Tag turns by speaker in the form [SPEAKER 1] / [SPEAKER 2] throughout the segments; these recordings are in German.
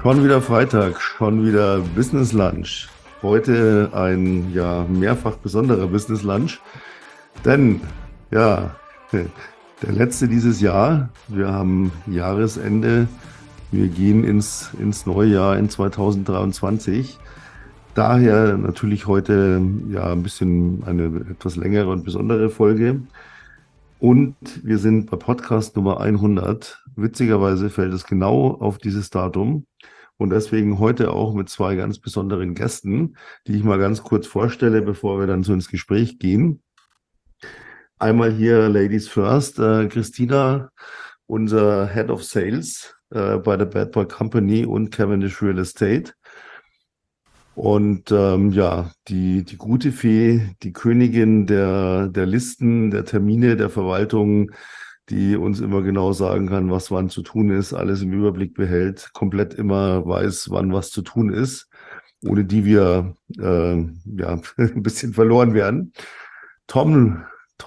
[SPEAKER 1] Schon wieder Freitag, schon wieder Business Lunch. Heute ein mehrfach besonderer Business Lunch, denn ja, der letzte dieses Jahr. Wir haben Jahresende, wir gehen ins neue Jahr in 2023. Daher natürlich heute ein bisschen eine etwas längere und besondere Folge. Und wir sind bei Podcast Nummer 100. Witzigerweise fällt es genau auf dieses Datum. Und deswegen heute auch mit zwei ganz besonderen Gästen, die ich mal ganz kurz vorstelle, bevor wir dann so ins Gespräch gehen. Einmal hier Ladies First, Christina, unser Head of Sales bei der Bad Boy Company und Cavendish Real Estate. Und die gute Fee, die Königin der Listen, der Termine, der Verwaltung, die uns immer genau sagen kann, was wann zu tun ist, alles im Überblick behält, komplett immer weiß, wann was zu tun ist, ohne die wir ein bisschen verloren werden. Tom,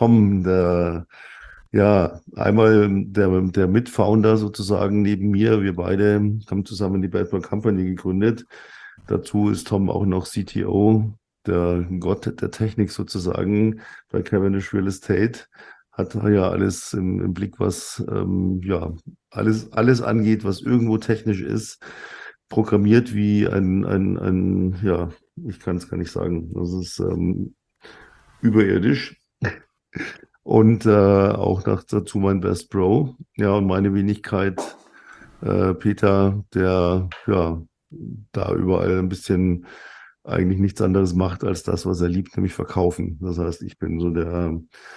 [SPEAKER 1] einmal der Mitfounder sozusagen neben mir. Wir beide haben zusammen die Bad Boy Company gegründet. Dazu ist Tom auch noch CTO, der Gott der Technik sozusagen bei Cavendish Real Estate. Hat ja alles im Blick, was alles angeht, was irgendwo technisch ist. Programmiert wie ich kann es gar nicht sagen. Das ist überirdisch. Und auch dazu mein Best Bro. Ja, und meine Wenigkeit, Peter, der da überall ein bisschen eigentlich nichts anderes macht als das, was er liebt, nämlich verkaufen. Das heißt, ich bin so der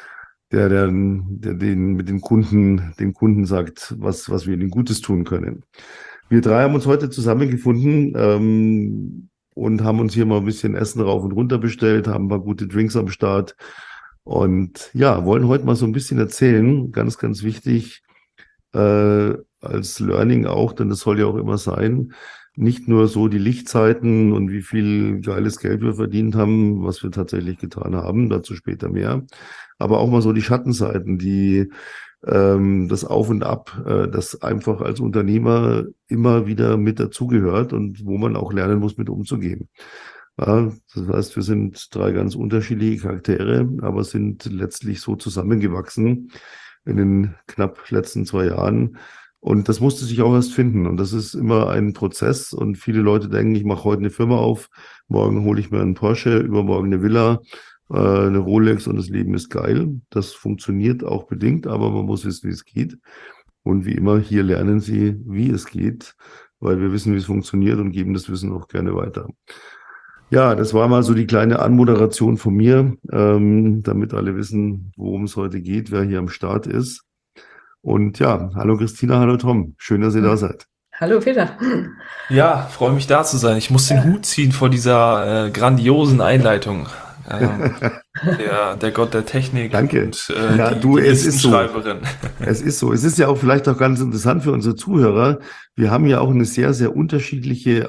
[SPEAKER 1] mit den Kunden sagt, was wir ihnen Gutes tun können. Wir drei haben uns heute zusammengefunden und haben uns hier mal ein bisschen Essen rauf und runter bestellt, haben ein paar gute Drinks am Start und wollen heute mal so ein bisschen erzählen, ganz, ganz wichtig, als Learning auch, denn das soll ja auch immer sein, nicht nur so die Lichtzeiten und wie viel geiles Geld wir verdient haben, was wir tatsächlich getan haben, dazu später mehr, aber auch mal so die Schattenseiten, die das Auf und Ab, das einfach als Unternehmer immer wieder mit dazugehört und wo man auch lernen muss, mit umzugehen. Ja, das heißt, wir sind drei ganz unterschiedliche Charaktere, aber sind letztlich so zusammengewachsen in den knapp letzten 2 Jahren. Und das musste sich auch erst finden. Und das ist immer ein Prozess. Und viele Leute denken, ich mache heute eine Firma auf, morgen hole ich mir einen Porsche, übermorgen eine Villa, eine Rolex und das Leben ist geil. Das funktioniert auch bedingt, aber man muss wissen, wie es geht. Und wie immer, hier lernen Sie, wie es geht, weil wir wissen, wie es funktioniert und geben das Wissen auch gerne weiter. Ja, das war mal so die kleine Anmoderation von mir, damit alle wissen, worum es heute geht, wer hier am Start ist. Und ja, hallo Christina, hallo Tom. Schön, dass ihr da seid.
[SPEAKER 2] Hallo Peter.
[SPEAKER 3] Ja, freue mich da zu sein. Ich muss den Hut ziehen vor dieser grandiosen Einleitung. Der Gott der Technik.
[SPEAKER 1] Danke.
[SPEAKER 3] Und
[SPEAKER 1] es ist so.
[SPEAKER 3] Listenschreiberin.
[SPEAKER 1] Es ist so. Es ist ja auch vielleicht auch ganz interessant für unsere Zuhörer. Wir haben ja auch eine sehr, sehr unterschiedliche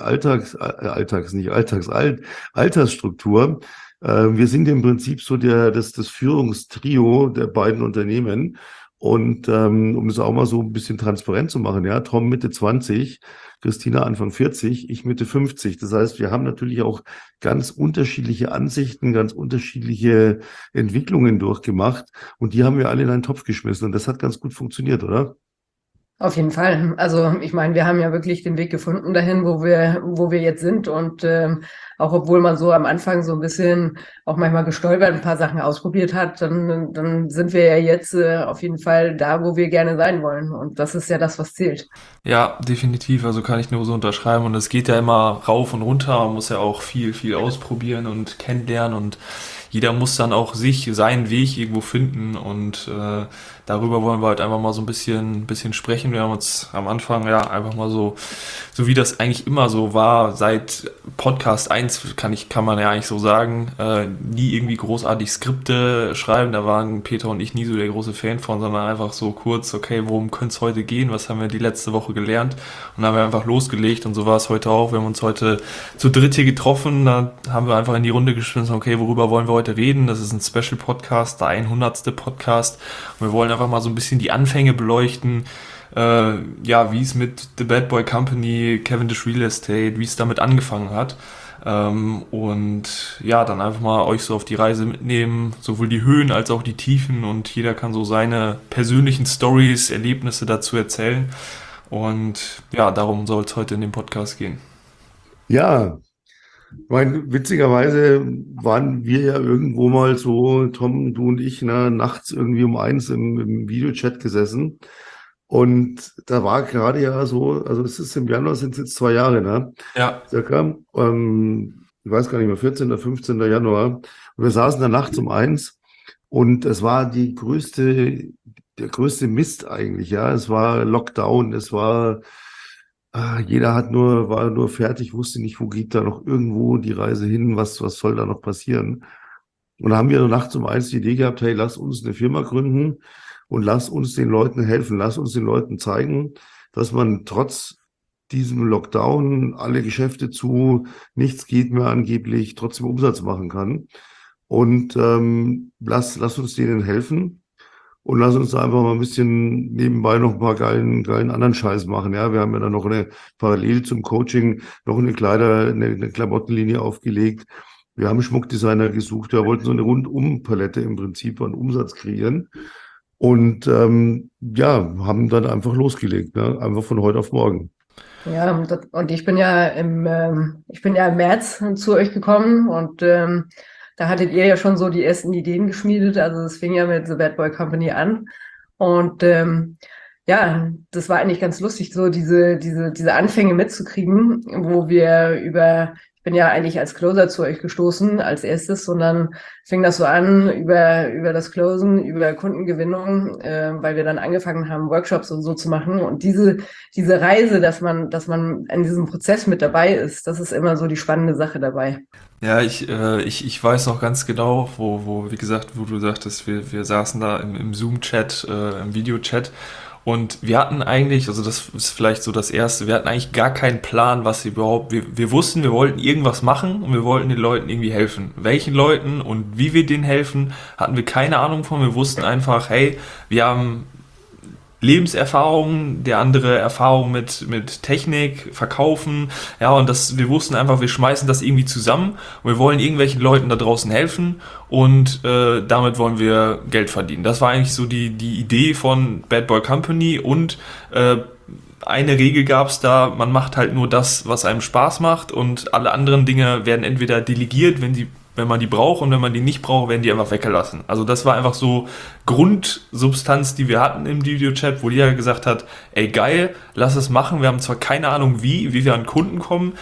[SPEAKER 1] Altersstruktur. Wir sind im Prinzip so das Führungstrio der beiden Unternehmen. Und um es auch mal so ein bisschen transparent zu machen, ja, Tom Mitte 20, Christina Anfang 40, ich Mitte 50. Das heißt, wir haben natürlich auch ganz unterschiedliche Ansichten, ganz unterschiedliche Entwicklungen durchgemacht und die haben wir alle in einen Topf geschmissen und das hat ganz gut funktioniert, oder?
[SPEAKER 2] Auf jeden Fall. Also ich meine, wir haben ja wirklich den Weg gefunden dahin, wo wir jetzt sind und auch obwohl man so am Anfang so ein bisschen auch manchmal gestolpert, ein paar Sachen ausprobiert hat, dann sind wir ja jetzt auf jeden Fall da, wo wir gerne sein wollen und das ist ja das, was zählt.
[SPEAKER 3] Ja, definitiv. Also kann ich nur so unterschreiben. Und es geht ja immer rauf und runter. Man muss ja auch viel, viel ausprobieren und kennenlernen und jeder muss dann auch seinen Weg irgendwo finden und darüber wollen wir halt einfach mal so ein bisschen sprechen. Wir haben uns am Anfang einfach mal so wie das eigentlich immer so war, seit Podcast 1 kann man ja eigentlich so sagen, nie irgendwie großartig Skripte schreiben. Da waren Peter und ich nie so der große Fan von, sondern einfach so kurz, okay, worum könnte es heute gehen? Was haben wir die letzte Woche gelernt? Und dann haben wir einfach losgelegt und so war es heute auch. Wir haben uns heute zu dritt hier getroffen, da haben wir einfach in die Runde geschmissen, okay, worüber wollen wir heute reden? Das ist ein Special Podcast, der 100. Podcast. Und wir wollen einfach mal so ein bisschen die Anfänge beleuchten, ja, wie es mit The Bad Boy Company, Cavendish Real Estate, wie es damit angefangen hat. Und ja, dann einfach mal euch so auf die Reise mitnehmen, sowohl die Höhen als auch die Tiefen, und jeder kann so seine persönlichen Stories, Erlebnisse dazu erzählen. Und ja, darum soll es heute in dem Podcast gehen.
[SPEAKER 1] Ja, ich meine, witzigerweise waren wir ja irgendwo mal so, Tom, du und ich, nachts irgendwie um 1 im Videochat gesessen. Und da war gerade ja so, also es ist im Januar, sind es jetzt 2 Jahre, ne?
[SPEAKER 3] Ja,
[SPEAKER 1] Circa. Ich weiß gar nicht mehr, 14. oder 15. Januar. Und wir saßen da nachts um 1 und es war der größte Mist eigentlich, ja. Es war Lockdown, jeder war nur fertig, wusste nicht, wo geht da noch irgendwo die Reise hin, was soll da noch passieren. Und da haben wir nachts um 1 die Idee gehabt, hey, lass uns eine Firma gründen und lass uns den Leuten helfen, lass uns den Leuten zeigen, dass man trotz diesem Lockdown, alle Geschäfte zu, nichts geht mehr angeblich, trotzdem Umsatz machen kann. Und lass uns denen helfen. Und lass uns da einfach mal ein bisschen nebenbei noch ein paar geilen anderen Scheiß machen. Ja, wir haben ja dann noch parallel zum Coaching noch eine Klamottenlinie aufgelegt. Wir haben Schmuckdesigner gesucht. Wir wollten so eine Rundum-Palette im Prinzip an Umsatz kreieren. Und ja, haben dann einfach losgelegt, ne? Einfach von heute auf morgen.
[SPEAKER 2] Ja, und ich bin ja im März zu euch gekommen und da hattet ihr ja schon so die ersten Ideen geschmiedet. Also es fing ja mit The Bad Boy Company an. Und ja, das war eigentlich ganz lustig, so diese Anfänge mitzukriegen, ich bin ja eigentlich als Closer zu euch gestoßen als erstes, und dann fing das so an über das Closen, über Kundengewinnung, weil wir dann angefangen haben, Workshops und so zu machen. Und diese Reise, dass man in diesem Prozess mit dabei ist, das ist immer so die spannende Sache dabei.
[SPEAKER 3] ja, ich weiß noch ganz genau, wie gesagt, wo du sagtest, wir saßen da im Zoom-Chat, im Videochat, und wir hatten eigentlich, also das ist vielleicht so das Erste, wir hatten eigentlich gar keinen Plan, was wir wussten, wir wollten irgendwas machen und wir wollten den Leuten irgendwie helfen. Welchen Leuten und wie wir denen helfen, hatten wir keine Ahnung von. Wir wussten einfach, hey, wir haben Lebenserfahrung, der andere Erfahrung mit Technik, Verkaufen, ja, und wir wussten einfach, wir schmeißen das irgendwie zusammen und wir wollen irgendwelchen Leuten da draußen helfen, und damit wollen wir Geld verdienen. Das war eigentlich so die Idee von Bad Boy Company, und eine Regel gab es da: man macht halt nur das, was einem Spaß macht, und alle anderen Dinge werden entweder delegiert, wenn man die braucht, und wenn man die nicht braucht, werden die einfach weggelassen. Also das war einfach so Grundsubstanz, die wir hatten im Videochat, wo jeder gesagt hat, ey geil, lass es machen. Wir haben zwar keine Ahnung, wie wir an Kunden kommen,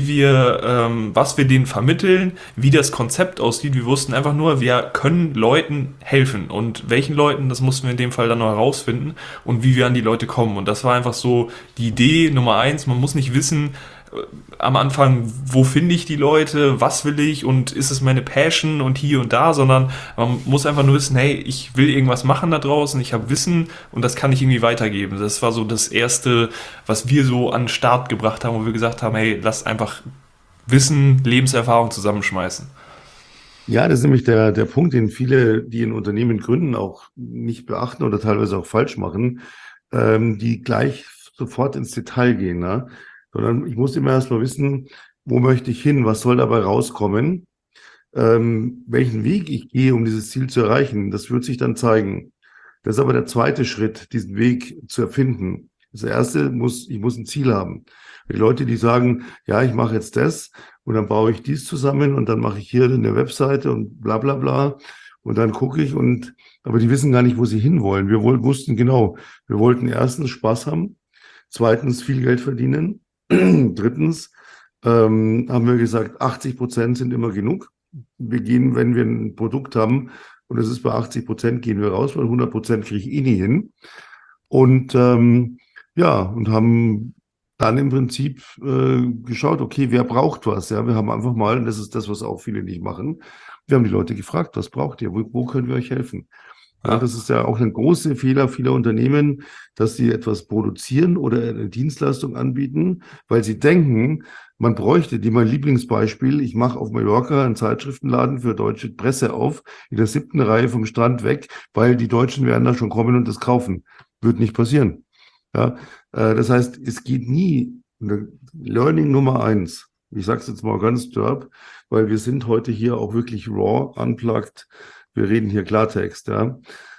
[SPEAKER 3] was wir denen vermitteln, wie das Konzept aussieht. Wir wussten einfach nur, wir können Leuten helfen, und welchen Leuten, das mussten wir in dem Fall dann noch herausfinden, und wie wir an die Leute kommen. Und das war einfach so die Idee Nummer 1. Man muss nicht wissen am Anfang, wo finde ich die Leute, was will ich und ist es meine Passion und hier und da, sondern man muss einfach nur wissen, hey, ich will irgendwas machen da draußen, ich habe Wissen und das kann ich irgendwie weitergeben. Das war so das Erste, was wir so an den Start gebracht haben, wo wir gesagt haben, hey, lass einfach Wissen, Lebenserfahrung zusammenschmeißen.
[SPEAKER 1] Ja, das ist nämlich der Punkt, den viele, die ein Unternehmen gründen, auch nicht beachten oder teilweise auch falsch machen, die gleich sofort ins Detail gehen, ne? Sondern ich muss immer erst mal wissen, wo möchte ich hin, was soll dabei rauskommen, welchen Weg ich gehe, um dieses Ziel zu erreichen. Das wird sich dann zeigen. Das ist aber der zweite Schritt, diesen Weg zu erfinden. Das erste ich muss ein Ziel haben. Die Leute, die sagen, ja, ich mache jetzt das und dann baue ich dies zusammen und dann mache ich hier eine Webseite und bla bla bla und dann gucke ich, aber die wissen gar nicht, wo sie hinwollen. Wir wussten genau, wir wollten erstens Spaß haben, zweitens viel Geld verdienen, drittens haben wir gesagt, 80% sind immer genug. Wir gehen, wenn wir ein Produkt haben und es ist bei 80%, gehen wir raus, weil 100% kriege ich eh nie hin. Und ja, und haben dann im Prinzip geschaut, okay, wer braucht was? Ja, wir haben einfach mal, und das ist das, was auch viele nicht machen, wir haben die Leute gefragt, was braucht ihr? Wo können wir euch helfen? Ja, das ist ja auch ein großer Fehler vieler Unternehmen, dass sie etwas produzieren oder eine Dienstleistung anbieten, weil sie denken, man bräuchte mein Lieblingsbeispiel, ich mache auf Mallorca einen Zeitschriftenladen für deutsche Presse auf, in der 7. Reihe vom Strand weg, weil die Deutschen werden da schon kommen und das kaufen. Wird nicht passieren. Ja, das heißt, es geht nie. Learning Nummer eins. Ich sage es jetzt mal ganz derb, weil wir sind heute hier auch wirklich raw, unplugged. Wir reden hier Klartext, ja.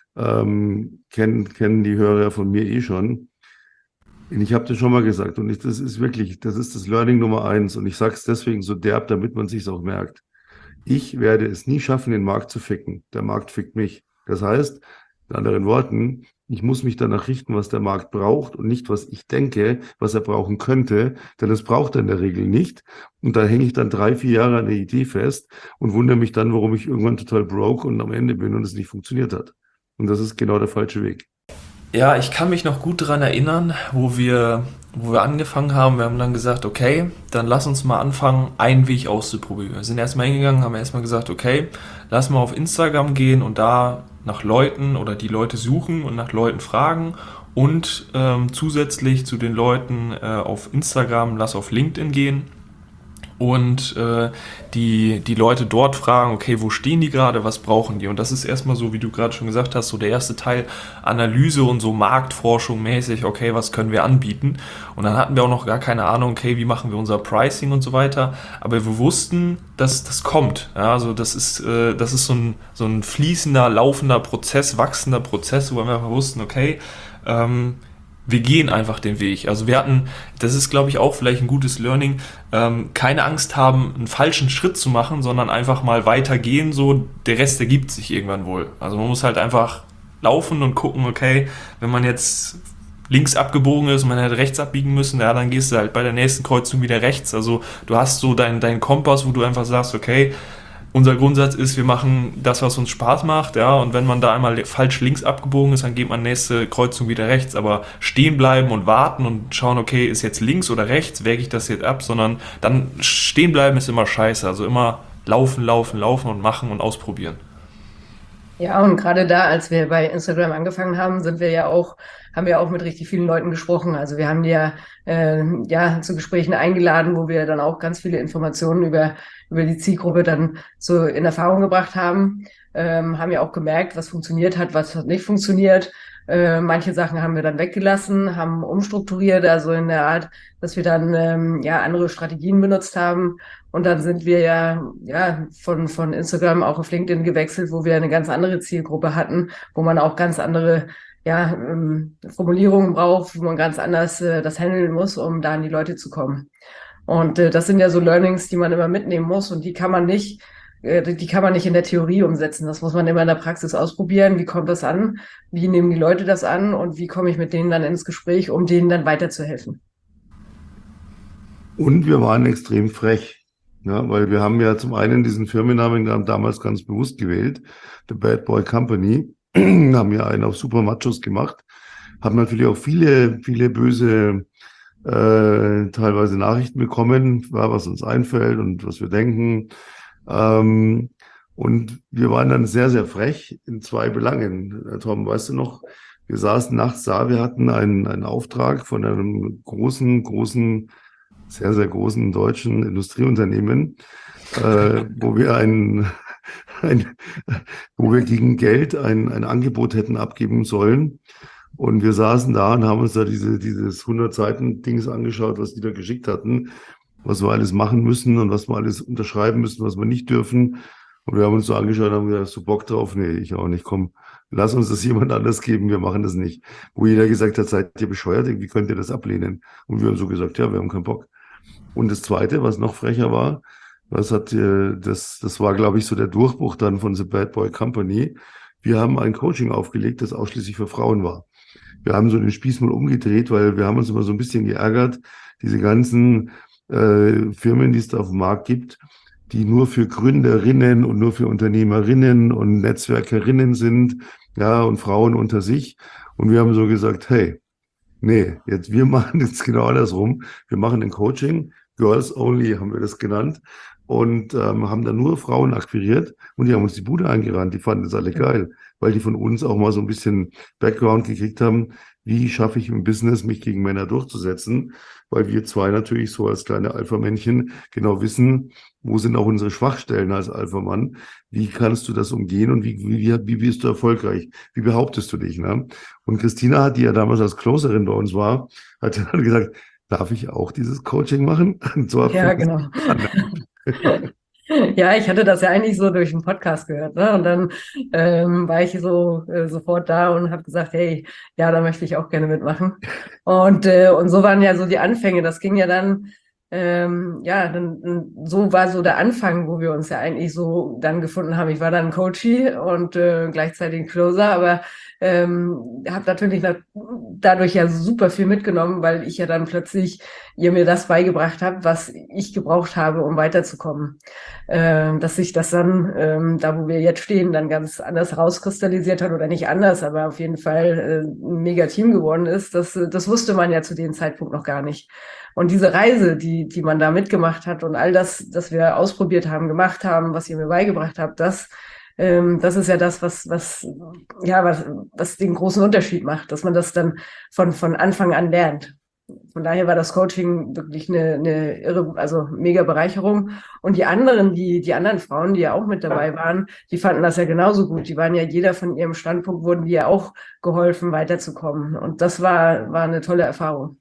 [SPEAKER 1] Kennen die Hörer von mir eh schon. Und ich habe das schon mal gesagt und das ist das Learning Nummer eins und ich sage es deswegen so derb, damit man sich auch merkt. Ich werde es nie schaffen, den Markt zu ficken. Der Markt fickt mich. Das heißt, in anderen Worten, ich muss mich danach richten, was der Markt braucht und nicht, was ich denke, was er brauchen könnte, denn das braucht er in der Regel nicht. Und da hänge ich dann 3, 4 Jahre an der Idee fest und wundere mich dann, warum ich irgendwann total broke und am Ende bin und es nicht funktioniert hat. Und das ist genau der falsche Weg.
[SPEAKER 3] Ja, ich kann mich noch gut daran erinnern, wo wir angefangen haben. Wir haben dann gesagt, okay, dann lass uns mal anfangen, einen Weg auszuprobieren. Wir sind erstmal hingegangen, haben erstmal gesagt, okay, lass mal auf Instagram gehen und da nach Leuten oder die Leute suchen und nach Leuten fragen und zusätzlich zu den Leuten auf Instagram, lass auf LinkedIn gehen und die Leute dort fragen, okay, wo stehen die gerade, was brauchen die? Und das ist erstmal so, wie du gerade schon gesagt hast, so der erste Teil, Analyse und so Marktforschung mäßig, okay, was können wir anbieten? Und dann hatten wir auch noch gar keine Ahnung, okay, wie machen wir unser Pricing und so weiter, aber wir wussten, dass das kommt. Ja, also das ist so ein fließender, laufender Prozess, wachsender Prozess, wo wir einfach wussten, okay, wir gehen einfach den Weg. Also wir hatten, das ist glaube ich auch vielleicht ein gutes Learning, keine Angst haben, einen falschen Schritt zu machen, sondern einfach mal weitergehen, so der Rest ergibt sich irgendwann wohl. Also man muss halt einfach laufen und gucken, okay, wenn man jetzt links abgebogen ist und man hätte rechts abbiegen müssen, ja, dann gehst du halt bei der nächsten Kreuzung wieder rechts. Also du hast so deinen Kompass, wo du einfach sagst, okay, unser Grundsatz ist, wir machen das, was uns Spaß macht, ja, und wenn man da einmal falsch links abgebogen ist, dann geht man nächste Kreuzung wieder rechts, aber stehen bleiben und warten und schauen, okay, ist jetzt links oder rechts, wäge ich das jetzt ab, sondern dann stehen bleiben ist immer scheiße, also immer laufen, laufen, laufen und machen und ausprobieren.
[SPEAKER 2] Ja, und gerade da, als wir bei Instagram angefangen haben, haben wir auch mit richtig vielen Leuten gesprochen. Also wir haben die ja zu Gesprächen eingeladen, wo wir dann auch ganz viele Informationen über die Zielgruppe dann so in Erfahrung gebracht haben. Haben ja auch gemerkt, was funktioniert hat, was hat nicht funktioniert. Manche Sachen haben wir dann weggelassen, haben umstrukturiert, also in der Art, dass wir dann ja andere Strategien benutzt haben. Und dann sind wir ja von Instagram auch auf LinkedIn gewechselt, wo wir eine ganz andere Zielgruppe hatten, wo man auch ganz andere Formulierungen braucht, wo man ganz anders das handeln muss, um da an die Leute zu kommen. Und das sind ja so Learnings, die man immer mitnehmen muss und die kann man nicht in der Theorie umsetzen. Das muss man immer in der Praxis ausprobieren. Wie kommt das an? Wie nehmen die Leute das an? Und wie komme ich mit denen dann ins Gespräch, um denen dann weiterzuhelfen?
[SPEAKER 1] Und wir waren extrem frech, ja, weil wir haben ja zum einen diesen Firmennamen damals ganz bewusst gewählt, The Bad Boy Company, haben ja einen auf Super Machos gemacht, haben natürlich auch viele, viele böse teilweise Nachrichten bekommen, was uns einfällt und was wir denken. Und wir waren dann sehr, sehr frech in 2 Belangen. Tom, weißt du noch, wir saßen nachts da, wir hatten einen Auftrag von einem großen, sehr, sehr großen deutschen Industrieunternehmen, wo wir wo wir gegen Geld ein Angebot hätten abgeben sollen. Und wir saßen da und haben uns da dieses 100-Seiten-Dings angeschaut, was die da geschickt hatten, was wir alles machen müssen und was wir alles unterschreiben müssen, was wir nicht dürfen. Und wir haben uns so angeschaut und haben gesagt, hast du Bock drauf? Nee, ich auch nicht. Komm, lass uns das jemand anders geben, wir machen das nicht. Wo jeder gesagt hat, seid ihr bescheuert, wie könnt ihr das ablehnen? Und wir haben so gesagt, ja, wir haben keinen Bock. Und das Zweite, was noch frecher war, das war, glaube ich, so der Durchbruch dann von The Bad Boy Company. Wir haben ein Coaching aufgelegt, das ausschließlich für Frauen war. Wir haben so den Spieß mal umgedreht, weil wir haben uns immer so ein bisschen geärgert, diese ganzen Firmen, die es da auf dem Markt gibt, die nur für Gründerinnen und nur für Unternehmerinnen und Netzwerkerinnen sind, ja, und Frauen unter sich. Und wir haben so gesagt, hey, nee, wir machen jetzt genau andersrum. Wir machen ein Coaching, Girls Only haben wir das genannt. und haben dann nur Frauen akquiriert und die haben uns die Bude eingerannt. Die fanden das alle geil, weil die von uns auch mal so ein bisschen Background gekriegt haben, wie schaffe ich im Business, mich gegen Männer durchzusetzen, weil wir zwei natürlich so als kleine Alpha-Männchen genau wissen, wo sind auch unsere Schwachstellen als Alpha-Mann, wie kannst du das umgehen und wie bist du erfolgreich, wie behauptest du dich, ne? Und Christina, die ja damals als Closerin bei uns war, hat dann gesagt, darf ich auch dieses Coaching machen? Und so
[SPEAKER 2] Ja, genau. Ja, ich hatte das ja eigentlich so durch den Podcast gehört, ne? Und dann war ich so sofort da und habe gesagt, hey, ja, da möchte ich auch gerne mitmachen. Und so waren ja so die Anfänge. Das ging ja dann, so war so der Anfang, wo wir uns ja eigentlich so dann gefunden haben. Ich war dann Coachie und gleichzeitig ein Closer, aber habe natürlich dadurch ja super viel mitgenommen, weil ich ja dann plötzlich ihr mir das beigebracht habt, was ich gebraucht habe, um weiterzukommen. Dass sich das dann, da wo wir jetzt stehen, dann ganz anders rauskristallisiert hat oder nicht anders, aber auf jeden Fall ein mega Team geworden ist, das wusste man ja zu dem Zeitpunkt noch gar nicht. Und diese Reise, die man da mitgemacht hat und all das wir ausprobiert haben, gemacht haben, was ihr mir beigebracht habt, das ist ja das, was den großen Unterschied macht, dass man das dann von Anfang an lernt. Von daher war das Coaching wirklich eine irre, also mega Bereicherung. Und die anderen Frauen, die ja auch mit dabei waren, die fanden das ja genauso gut. Die waren ja jeder von ihrem Standpunkt, wurden die ja auch geholfen, weiterzukommen. Und das war eine tolle Erfahrung.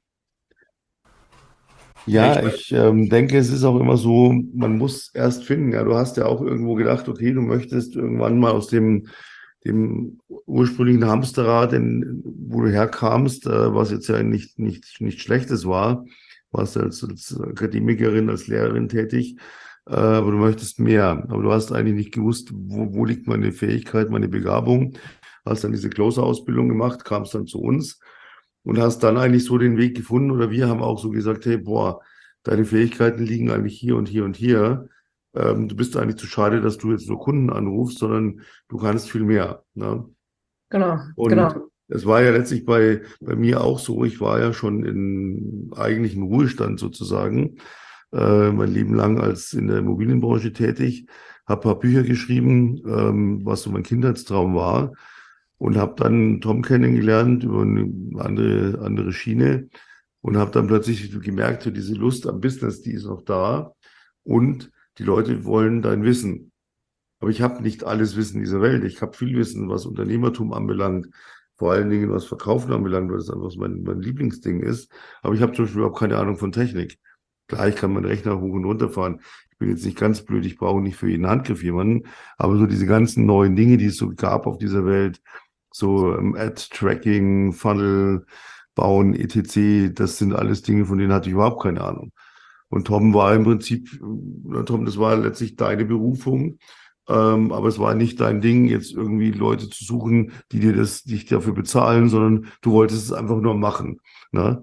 [SPEAKER 1] Ja, ich denke, es ist auch immer so, man muss erst finden. Ja, du hast ja auch irgendwo gedacht, okay, du möchtest irgendwann mal aus dem ursprünglichen Hamsterrad, wo du herkamst, was jetzt ja nicht Schlechtes war, warst als Akademikerin, als Lehrerin tätig, aber du möchtest mehr. Aber du hast eigentlich nicht gewusst, wo liegt meine Fähigkeit, meine Begabung. Hast dann diese Closer-Ausbildung gemacht, kamst dann zu uns und hast dann eigentlich so den Weg gefunden, oder wir haben auch so gesagt, hey, boah, deine Fähigkeiten liegen eigentlich hier und hier und hier. Du bist eigentlich zu schade, dass du jetzt nur Kunden anrufst, sondern du kannst viel mehr. Ne?
[SPEAKER 2] Genau,
[SPEAKER 1] Und
[SPEAKER 2] genau.
[SPEAKER 1] es war ja letztlich bei mir auch so, ich war ja schon eigentlich im Ruhestand sozusagen, mein Leben lang als in der Immobilienbranche tätig, habe ein paar Bücher geschrieben, was so mein Kindheitstraum war. Und habe dann Tom kennengelernt über eine andere Schiene und habe dann plötzlich gemerkt, so diese Lust am Business, die ist noch da und die Leute wollen dein Wissen. Aber ich habe nicht alles Wissen dieser Welt. Ich habe viel Wissen, was Unternehmertum anbelangt, vor allen Dingen was Verkaufen anbelangt, weil das einfach mein Lieblingsding ist. Aber ich habe zum Beispiel überhaupt keine Ahnung von Technik. Klar, ich kann meinen Rechner hoch und runter fahren. Ich bin jetzt nicht ganz blöd, ich brauche nicht für jeden Handgriff jemanden. Aber so diese ganzen neuen Dinge, die es so gab auf dieser Welt, so Ad-Tracking, Funnel bauen, etc., das sind alles Dinge, von denen hatte ich überhaupt keine Ahnung. Und Tom war im Prinzip, Tom, das war letztlich deine Berufung, aber es war nicht dein Ding, jetzt irgendwie Leute zu suchen, die dich dafür bezahlen, sondern du wolltest es einfach nur machen. Ne?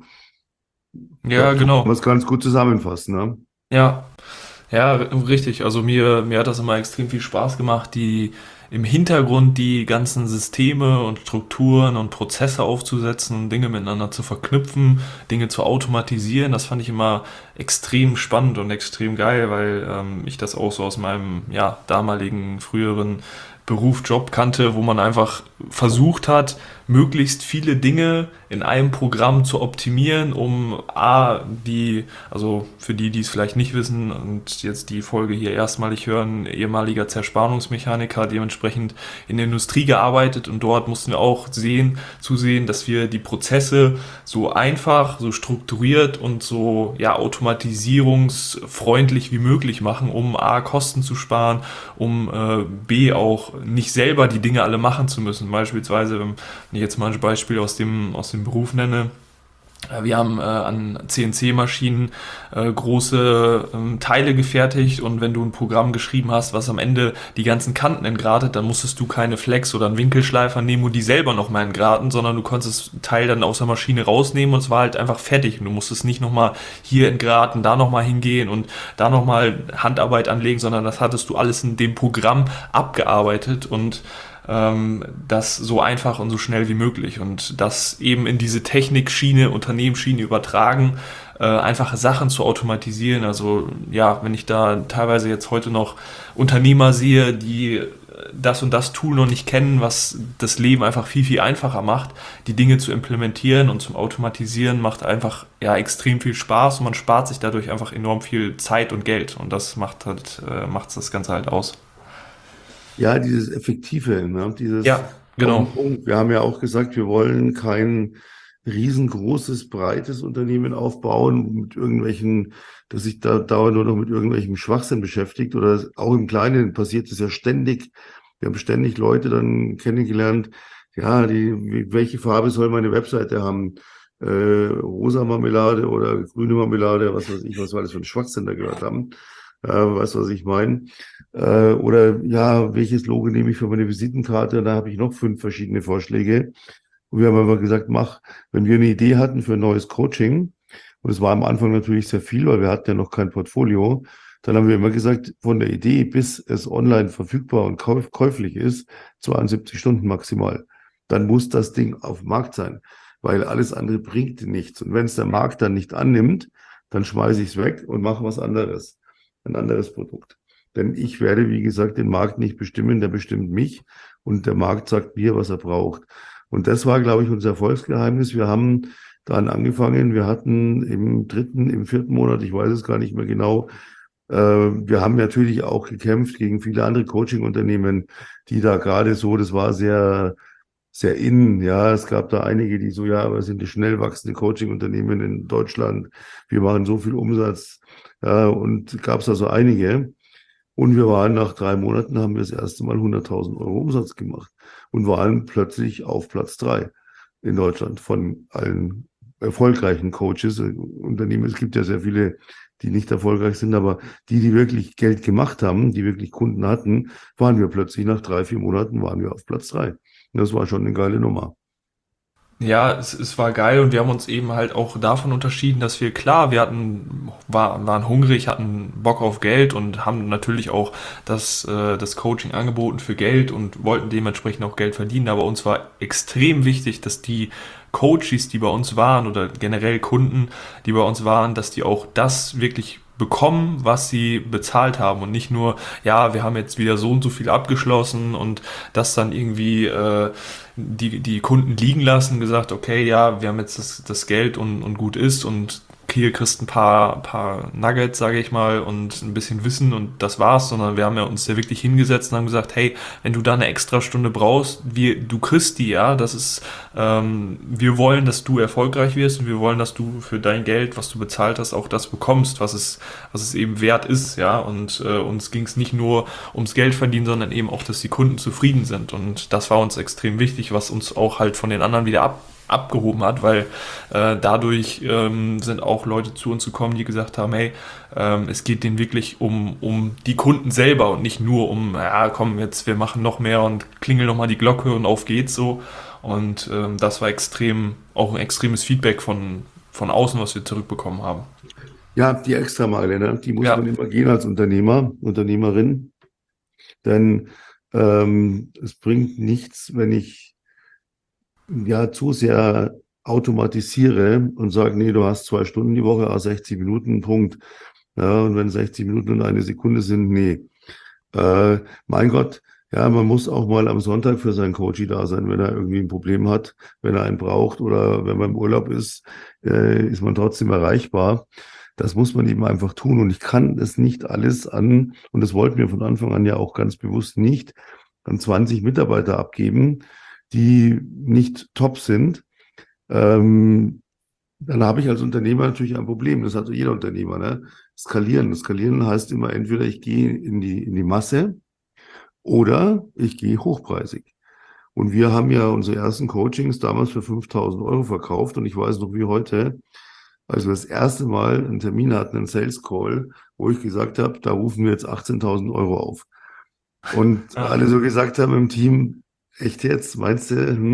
[SPEAKER 3] Ja,
[SPEAKER 1] Kann
[SPEAKER 3] genau.
[SPEAKER 1] man es ganz gut zusammenfassen. Ne?
[SPEAKER 3] Ja, ja, richtig. Also mir hat das immer extrem viel Spaß gemacht, im Hintergrund die ganzen Systeme und Strukturen und Prozesse aufzusetzen und Dinge miteinander zu verknüpfen, Dinge zu automatisieren. Das fand ich immer extrem spannend und extrem geil, weil ich das auch so aus meinem damaligen früheren Job kannte, wo man einfach versucht hat, möglichst viele Dinge in einem Programm zu optimieren, um also für die es vielleicht nicht wissen und jetzt die Folge hier erstmalig hören, ehemaliger Zerspannungsmechaniker, dementsprechend in der Industrie gearbeitet und dort mussten wir auch zusehen, dass wir die Prozesse so einfach, so strukturiert und so automatisierungsfreundlich wie möglich machen, um A, Kosten zu sparen, um B, auch nicht selber die Dinge alle machen zu müssen. Beispielsweise, wenn ich jetzt mal ein Beispiel aus dem Beruf nenne, wir haben an CNC-Maschinen große Teile gefertigt und wenn du ein Programm geschrieben hast, was am Ende die ganzen Kanten entgratet, dann musstest du keine Flex oder einen Winkelschleifer nehmen und die selber nochmal entgraten, sondern du konntest das Teil dann aus der Maschine rausnehmen und es war halt einfach fertig und du musstest nicht nochmal hier entgraten, da nochmal hingehen und da nochmal Handarbeit anlegen, sondern das hattest du alles in dem Programm abgearbeitet und das so einfach und so schnell wie möglich und das eben in diese Technikschiene, Unternehmensschiene übertragen, einfache Sachen zu automatisieren. Also ja, wenn ich da teilweise jetzt heute noch Unternehmer sehe, die das und das Tool noch nicht kennen, was das Leben einfach viel, viel einfacher macht, die Dinge zu implementieren und zum Automatisieren macht einfach ja extrem viel Spaß und man spart sich dadurch einfach enorm viel Zeit und Geld und das macht das Ganze halt aus.
[SPEAKER 1] Ja, dieses Effektive, ne? Dieses
[SPEAKER 3] Ja,
[SPEAKER 1] auf
[SPEAKER 3] genau.
[SPEAKER 1] den Punkt. Wir haben ja auch gesagt, wir wollen kein riesengroßes, breites Unternehmen aufbauen mit irgendwelchen, dass sich da dauernd nur noch mit irgendwelchem Schwachsinn beschäftigt oder auch im Kleinen passiert es ja ständig. Wir haben ständig Leute dann kennengelernt, ja, welche Farbe soll meine Webseite haben? Rosa Marmelade oder grüne Marmelade, was weiß ich, was wir alles für einen Schwachsinn da gehört haben. Weißt du, was ich meine? Oder ja, welches Logo nehme ich für meine Visitenkarte? Da habe ich noch 5 verschiedene Vorschläge. Und wir haben aber gesagt, wenn wir eine Idee hatten für ein neues Coaching, und es war am Anfang natürlich sehr viel, weil wir hatten ja noch kein Portfolio, dann haben wir immer gesagt, von der Idee bis es online verfügbar und käuflich ist, 72 Stunden maximal. Dann muss das Ding auf dem Markt sein, weil alles andere bringt nichts. Und wenn es der Markt dann nicht annimmt, dann schmeiße ich es weg und mache was anderes, ein anderes Produkt. Denn ich werde, wie gesagt, den Markt nicht bestimmen, der bestimmt mich und der Markt sagt mir, was er braucht. Und das war, glaube ich, unser Erfolgsgeheimnis. Wir haben dann angefangen, wir hatten im 4. Monat, ich weiß es gar nicht mehr genau, wir haben natürlich auch gekämpft gegen viele andere Coaching-Unternehmen, die da gerade so, das war sehr, sehr in, ja, es gab da einige, die so, ja, wir sind das schnell wachsende Coaching-Unternehmen in Deutschland, wir machen so viel Umsatz, ja, und gab es da so einige. Und wir waren nach 3 Monaten, haben wir das erste Mal 100.000 Euro Umsatz gemacht und waren plötzlich auf Platz 3 in Deutschland von allen erfolgreichen Coaches, Unternehmen. Es gibt ja sehr viele, die nicht erfolgreich sind, aber die wirklich Geld gemacht haben, die wirklich Kunden hatten, waren wir plötzlich nach 3, 4 Monaten waren wir auf Platz 3. Und das war schon eine geile Nummer.
[SPEAKER 3] Ja, es war geil und wir haben uns eben halt auch davon unterschieden, dass wir, klar, waren hungrig, hatten Bock auf Geld und haben natürlich auch das Coaching angeboten für Geld und wollten dementsprechend auch Geld verdienen. Aber uns war extrem wichtig, dass die Coaches, die bei uns waren oder generell Kunden, die bei uns waren, dass die auch das wirklich bekommen, was sie bezahlt haben und nicht nur, ja, wir haben jetzt wieder so und so viel abgeschlossen und das dann irgendwie die Kunden liegen lassen, gesagt, okay, ja, wir haben jetzt das Geld und gut ist und hier kriegst ein paar Nuggets, sage ich mal, und ein bisschen Wissen und das war's, sondern wir haben ja uns ja wirklich hingesetzt und haben gesagt, hey, wenn du da eine extra Stunde brauchst, du kriegst die, ja, wir wollen, dass du erfolgreich wirst und wir wollen, dass du für dein Geld, was du bezahlt hast, auch das bekommst, was es eben wert ist, ja, und uns ging es nicht nur ums Geld verdienen, sondern eben auch, dass die Kunden zufrieden sind und das war uns extrem wichtig, was uns auch halt von den anderen wieder abgehoben hat, weil dadurch sind auch Leute zu uns gekommen, die gesagt haben, hey, es geht denen wirklich um die Kunden selber und nicht nur um, ja komm, jetzt wir machen noch mehr und klingeln nochmal die Glocke und auf geht's so. Und das war auch ein extremes Feedback von außen, was wir zurückbekommen haben.
[SPEAKER 1] Ja, die Extrameile, ne? Die muss man
[SPEAKER 3] Ja,
[SPEAKER 1] immer gehen als Unternehmer, Unternehmerin, denn es bringt nichts, wenn ich ja zu sehr automatisiere und sage, nee, du hast 2 Stunden die Woche, 60 Minuten, Punkt. Ja, und wenn 60 Minuten und 1 Sekunde sind, nee. Mein Gott, ja, man muss auch mal am Sonntag für seinen Coach da sein, wenn er irgendwie ein Problem hat, wenn er einen braucht oder wenn man im Urlaub ist man trotzdem erreichbar. Das muss man eben einfach tun. Und ich kann es nicht alles und das wollten wir von Anfang an ja auch ganz bewusst nicht, an 20 Mitarbeiter abgeben, die nicht top sind. Ähm, Dann habe ich als Unternehmer natürlich ein Problem. Das hat so jeder Unternehmer, ne? Skalieren. Skalieren heißt immer, entweder ich gehe in die Masse oder ich gehe hochpreisig. Und wir haben ja unsere ersten Coachings damals für 5.000 Euro verkauft. Und ich weiß noch wie heute, als wir das erste Mal einen Termin hatten, einen Sales Call, wo ich gesagt habe, da rufen wir jetzt 18.000 Euro auf. Und
[SPEAKER 3] ja,
[SPEAKER 1] alle so gesagt haben im Team, echt jetzt, meinst du?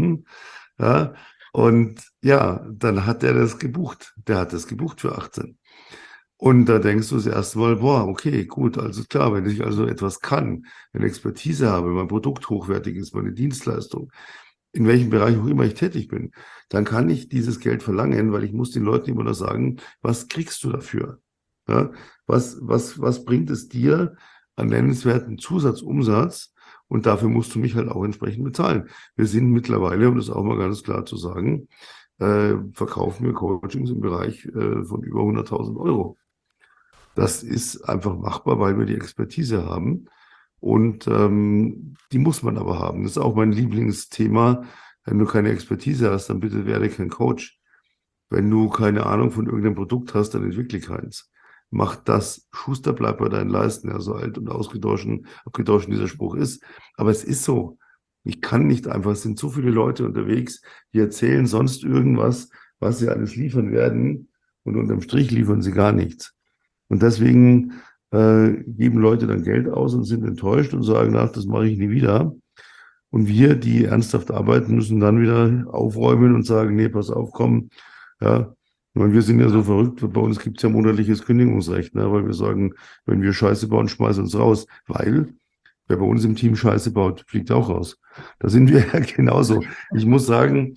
[SPEAKER 1] Ja. Und ja, dann hat er das gebucht. Der hat das gebucht für 18. Und da denkst du das erste Mal, boah, okay, gut, also klar, wenn ich also etwas kann, eine Expertise habe, mein Produkt hochwertig ist, meine Dienstleistung, in welchem Bereich auch immer ich tätig bin, dann kann ich dieses Geld verlangen, weil ich muss den Leuten immer noch sagen, was kriegst du dafür? Ja? Was bringt es dir an nennenswerten Zusatzumsatz? Und dafür musst du mich halt auch entsprechend bezahlen. Wir sind mittlerweile, um das auch mal ganz klar zu sagen, verkaufen wir Coachings im Bereich von über 100.000 Euro. Das ist einfach machbar, weil wir die Expertise haben. Und die muss man aber haben. Das ist auch mein Lieblingsthema. Wenn du keine Expertise hast, dann bitte werde kein Coach. Wenn du keine Ahnung von irgendeinem Produkt hast, dann entwickle keins. Mach das, Schuster, bleib bei deinen Leisten. Ja, so alt und abgedroschen dieser Spruch ist. Aber es ist so. Ich kann nicht einfach, es sind so viele Leute unterwegs, die erzählen sonst irgendwas, was sie alles liefern werden. Und unterm Strich liefern sie gar nichts. Und deswegen geben Leute dann Geld aus und sind enttäuscht und sagen, ach, das mache ich nie wieder. Und wir, die ernsthaft arbeiten, müssen dann wieder aufräumen und sagen, nee, pass auf, komm. Ja, ich meine, wir sind ja so verrückt, bei uns gibt es ja monatliches Kündigungsrecht, ne, weil wir sagen, wenn wir Scheiße bauen, schmeißen uns raus. Weil, wer bei uns im Team Scheiße baut, fliegt auch raus. Da sind wir ja genauso. Ich muss sagen,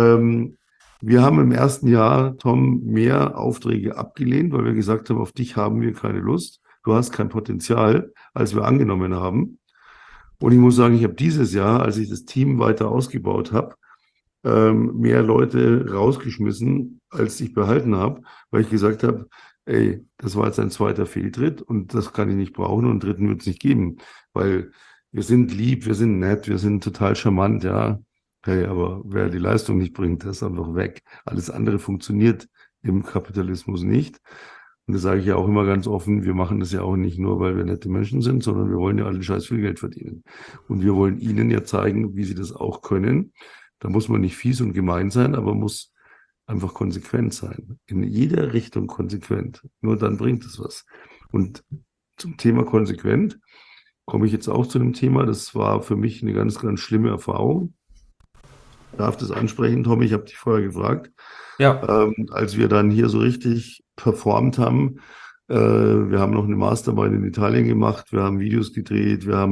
[SPEAKER 1] wir haben im ersten Jahr, Tom, mehr Aufträge abgelehnt, weil wir gesagt haben, auf dich haben wir keine Lust. Du hast kein Potenzial, als wir angenommen haben. Und ich muss sagen, ich habe dieses Jahr, als ich das Team weiter ausgebaut habe, mehr Leute rausgeschmissen, als ich behalten habe, weil ich gesagt habe, ey, das war jetzt ein zweiter Fehltritt und das kann ich nicht brauchen und einen dritten wird es nicht geben, weil wir sind lieb, wir sind nett, wir sind total charmant, ja. Hey, aber wer die Leistung nicht bringt, der ist einfach weg. Alles andere funktioniert im Kapitalismus nicht. Und das sage ich ja auch immer ganz offen, wir machen das ja auch nicht nur, weil wir nette Menschen sind, sondern wir wollen ja alle scheiß viel Geld verdienen. Und wir wollen ihnen ja zeigen, wie sie das auch können. Da muss man nicht fies und gemein sein, aber muss einfach konsequent sein. In jeder Richtung konsequent. Nur dann bringt es was. Und zum Thema konsequent komme ich jetzt auch zu einem Thema, das war für mich eine ganz, ganz schlimme Erfahrung. Ich darf das ansprechen, Tom, ich habe dich vorher gefragt.
[SPEAKER 3] Ja.
[SPEAKER 1] Als wir dann hier so richtig performt haben, wir haben noch eine Mastermind in Italien gemacht, wir haben Videos gedreht, wir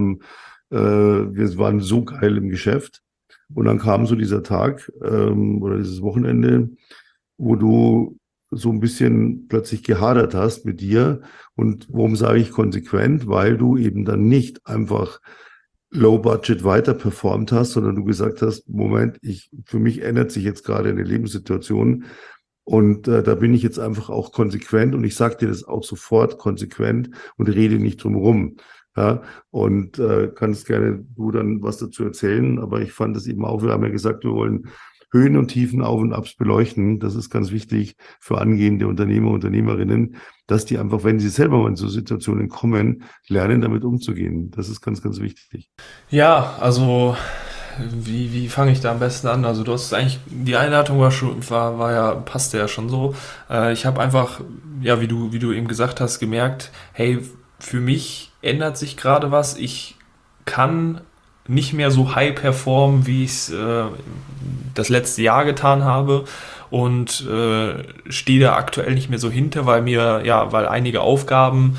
[SPEAKER 1] waren so geil im Geschäft. Und dann kam so dieser Tag oder dieses Wochenende, wo du so ein bisschen plötzlich gehadert hast mit dir. Und warum sage ich konsequent? Weil du eben dann nicht einfach Low Budget weiter performt hast, sondern du gesagt hast, Moment, für mich ändert sich jetzt gerade eine Lebenssituation und da bin ich jetzt einfach auch konsequent und ich sage dir das auch sofort konsequent und rede nicht drum rum. Ja, und kannst gerne du dann was dazu erzählen, aber ich fand das eben auch, wir haben ja gesagt, wir wollen Höhen und Tiefen, Auf und Abs beleuchten. Das ist ganz wichtig für angehende Unternehmer, Unternehmerinnen, dass die einfach, wenn sie selber mal in so Situationen kommen, lernen, damit umzugehen. Das ist ganz, ganz wichtig.
[SPEAKER 3] Ja, also wie fange ich da am besten an? Also du hast eigentlich, die Einleitung war ja, passte ja schon so. Ich habe einfach, ja, wie du eben gesagt hast, gemerkt, hey, für mich ändert sich gerade was. Ich kann nicht mehr so high performen, wie ich es das letzte Jahr getan habe und stehe da aktuell nicht mehr so hinter, weil einige Aufgaben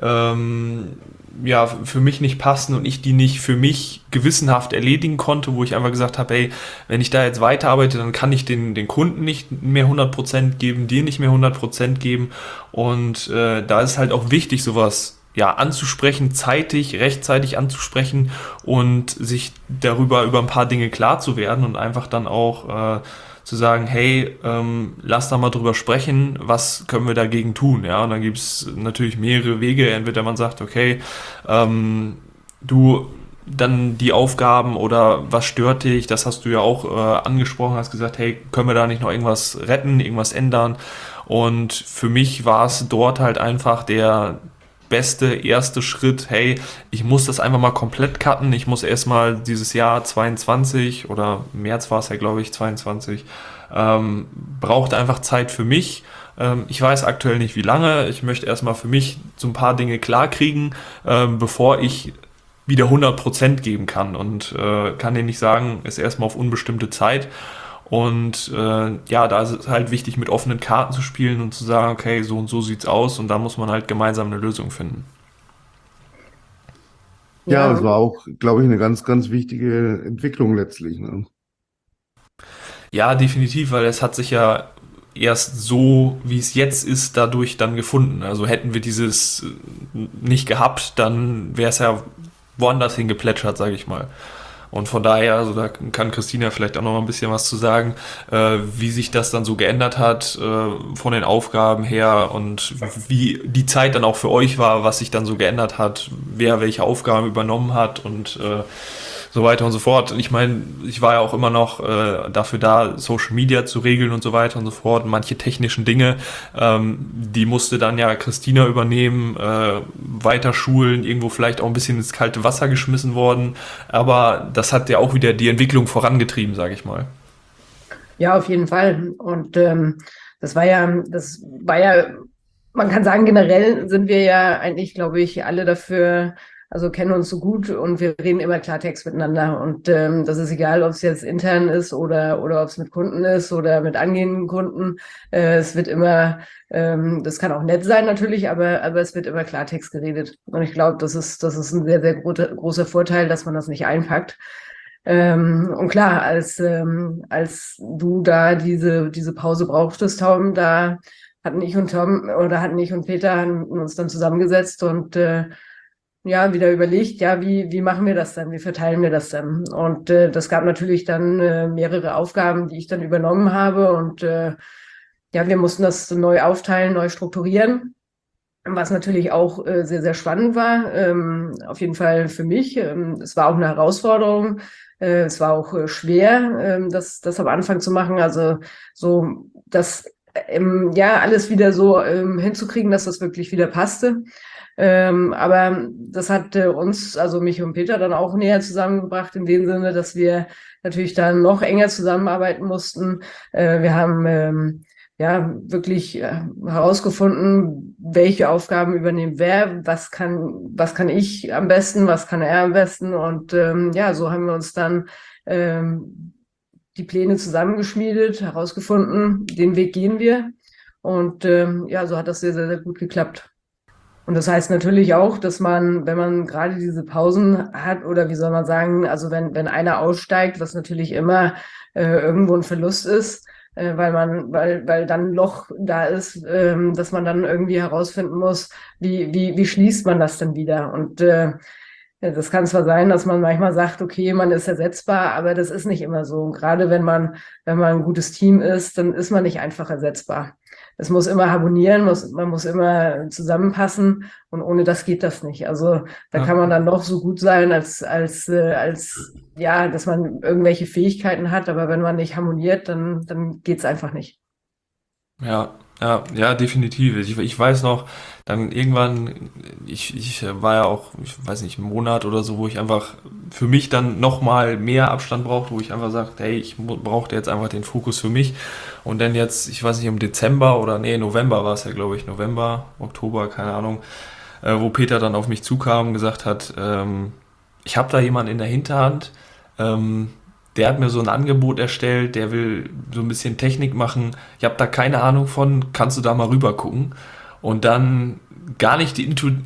[SPEAKER 3] für mich nicht passen und ich die nicht für mich gewissenhaft erledigen konnte, wo ich einfach gesagt habe, hey, wenn ich da jetzt weiterarbeite, dann kann ich den Kunden nicht mehr 100% geben, dir nicht mehr 100% geben und da ist halt auch wichtig, sowas anzusprechen, rechtzeitig anzusprechen und sich darüber über ein paar Dinge klar zu werden und einfach dann auch zu sagen, hey, lass da mal drüber sprechen, was können wir dagegen tun, ja, und dann gibt es natürlich mehrere Wege, entweder man sagt, okay, du dann die Aufgaben oder was stört dich, das hast du ja auch angesprochen, hast gesagt, hey, können wir da nicht noch irgendwas retten, irgendwas ändern und für mich war es dort halt einfach der beste erste Schritt, hey, ich muss das einfach mal komplett cutten, ich muss erstmal dieses Jahr 22 oder März war es ja, glaube ich, 22, braucht einfach Zeit für mich. Ich weiß aktuell nicht, wie lange. Ich möchte erstmal für mich so ein paar Dinge klar kriegen, bevor ich wieder 100% geben kann und kann dir nicht sagen, ist erstmal auf unbestimmte Zeit. Und ja, da ist es halt wichtig, mit offenen Karten zu spielen und zu sagen, okay, so und so sieht's aus und da muss man halt gemeinsam eine Lösung finden.
[SPEAKER 1] Ja, es
[SPEAKER 2] Ja,
[SPEAKER 1] war auch, glaube ich, eine ganz, ganz wichtige Entwicklung letztlich, ne?
[SPEAKER 3] Ja, definitiv, weil es hat sich ja erst so, wie es jetzt ist, dadurch dann gefunden. Also hätten wir dieses nicht gehabt, dann wäre es ja woanders hingeplätschert, sage ich mal. Und von daher, also da kann Christina vielleicht auch noch mal ein bisschen was zu sagen, wie sich das dann so geändert hat von den Aufgaben her und wie die Zeit dann auch für euch war, was sich dann so geändert hat, wer welche Aufgaben übernommen hat und so weiter und so fort. Ich meine, ich war ja auch immer noch dafür da, Social Media zu regeln und so weiter und so fort. Manche technischen Dinge, die musste dann ja Christina übernehmen, weiter schulen, irgendwo vielleicht auch ein bisschen ins kalte Wasser geschmissen worden. Aber das hat ja auch wieder die Entwicklung vorangetrieben, sage ich mal.
[SPEAKER 2] ja, auf jeden Fall. Und das war ja, man kann sagen, generell sind wir ja eigentlich, glaube ich, alle dafür, also kennen uns so gut und wir reden immer Klartext miteinander. Und das ist egal, ob es jetzt intern ist oder ob es mit Kunden ist oder mit angehenden Kunden. Es wird immer, das kann auch nett sein natürlich, aber es wird immer Klartext geredet. Und ich glaube, das ist ein sehr, sehr großer Vorteil, dass man das nicht einpackt. Und klar, als du da diese Pause brauchtest, Tom, da hatten ich und Peter hatten uns dann zusammengesetzt und ja, wieder überlegt, ja, wie machen wir das dann? Wie verteilen wir das dann? Und das gab natürlich dann mehrere Aufgaben, die ich dann übernommen habe. Und ja, wir mussten das neu aufteilen, neu strukturieren. Was natürlich auch sehr, sehr spannend war, auf jeden Fall für mich. Es war auch eine Herausforderung. Es war auch schwer, das am Anfang zu machen. Also so das ja alles wieder so hinzukriegen, dass das wirklich wieder passte. Aber das hat uns, also mich und Peter, dann auch näher zusammengebracht in dem Sinne, dass wir natürlich dann noch enger zusammenarbeiten mussten. Wir haben ja wirklich herausgefunden, welche Aufgaben übernehmen wer, was kann ich am besten, was kann er am besten. Und ja, so haben wir uns dann die Pläne zusammengeschmiedet, herausgefunden, den Weg gehen wir. Und ja, so hat das sehr, sehr, sehr gut geklappt. Und das heißt natürlich auch, dass man, wenn man gerade diese Pausen hat, oder wie soll man sagen, also wenn einer aussteigt, was natürlich immer irgendwo ein Verlust ist, weil dann ein Loch da ist, dass man dann irgendwie herausfinden muss, wie schließt man das denn wieder? Und das kann zwar sein, dass man manchmal sagt, okay, man ist ersetzbar, aber das ist nicht immer so. Und gerade wenn man ein gutes Team ist, dann ist man nicht einfach ersetzbar. Es muss immer harmonieren, man muss immer zusammenpassen und ohne das geht das nicht. Also da kann man dann noch so gut sein, als ja, dass man irgendwelche Fähigkeiten hat, aber wenn man nicht harmoniert, dann geht's einfach nicht.
[SPEAKER 3] Ja, definitiv. Ich weiß noch, dann irgendwann, ich war ja auch, ich weiß nicht, einen Monat oder so, wo ich einfach für mich dann nochmal mehr Abstand brauchte, wo ich einfach sagte, hey, ich brauchte jetzt einfach den Fokus für mich. Und dann jetzt, ich weiß nicht, im Dezember oder nee, November war es ja, glaube ich, November, Oktober, keine Ahnung, wo Peter dann auf mich zukam und gesagt hat, ich habe da jemanden in der Hinterhand, ähm, der hat mir so ein Angebot erstellt, der will so ein bisschen Technik machen. Ich habe da keine Ahnung von, kannst du da mal rüber gucken? Und dann gar nicht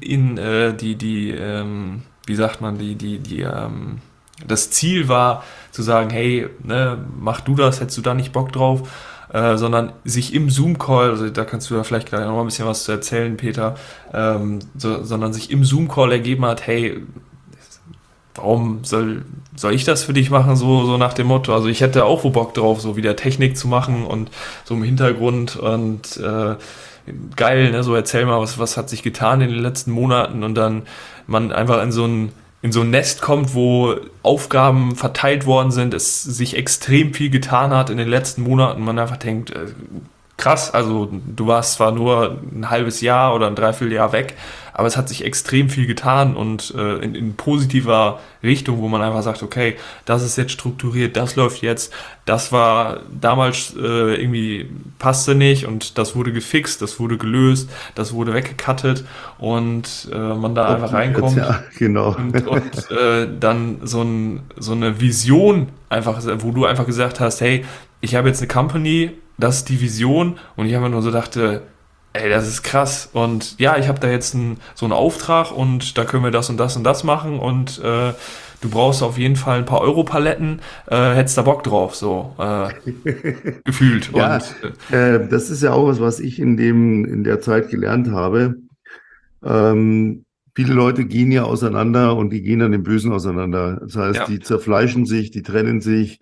[SPEAKER 3] wie sagt man, das Ziel war zu sagen, hey, ne, mach du das, hättest du da nicht Bock drauf? Sondern sich im Zoom-Call, also da kannst du ja vielleicht gleich noch mal ein bisschen was zu erzählen, Peter, sondern sich im Zoom-Call ergeben hat, hey, warum soll ich das für dich machen, so nach dem Motto. Also ich hätte auch wohl Bock drauf, so wieder Technik zu machen und so im Hintergrund und geil, ne, so erzähl mal, was hat sich getan in den letzten Monaten und dann man einfach in so ein Nest kommt, wo Aufgaben verteilt worden sind, es sich extrem viel getan hat in den letzten Monaten, man einfach denkt, krass, also du warst zwar nur ein halbes Jahr oder ein Dreivierteljahr weg, aber es hat sich extrem viel getan und in positiver Richtung, wo man einfach sagt, okay, das ist jetzt strukturiert, das läuft jetzt, das war damals irgendwie passte nicht und das wurde gefixt, das wurde gelöst, das wurde weggecuttet und man da einfach reinkommt
[SPEAKER 1] Ja, genau.
[SPEAKER 3] und dann so eine Vision einfach, wo du einfach gesagt hast, hey, ich habe jetzt eine Company, das ist die Vision und ich einfach nur so dachte, ey, das ist krass und ja, ich habe da jetzt so einen Auftrag und da können wir das und das und das machen und du brauchst auf jeden Fall ein paar Europaletten, hättest da Bock drauf, so gefühlt
[SPEAKER 1] Ja,
[SPEAKER 3] und
[SPEAKER 1] das ist ja auch was, was ich in der Zeit gelernt habe. Viele Leute gehen ja auseinander und die gehen dann im Bösen auseinander. Das heißt,
[SPEAKER 3] ja,
[SPEAKER 1] die zerfleischen sich, die trennen sich.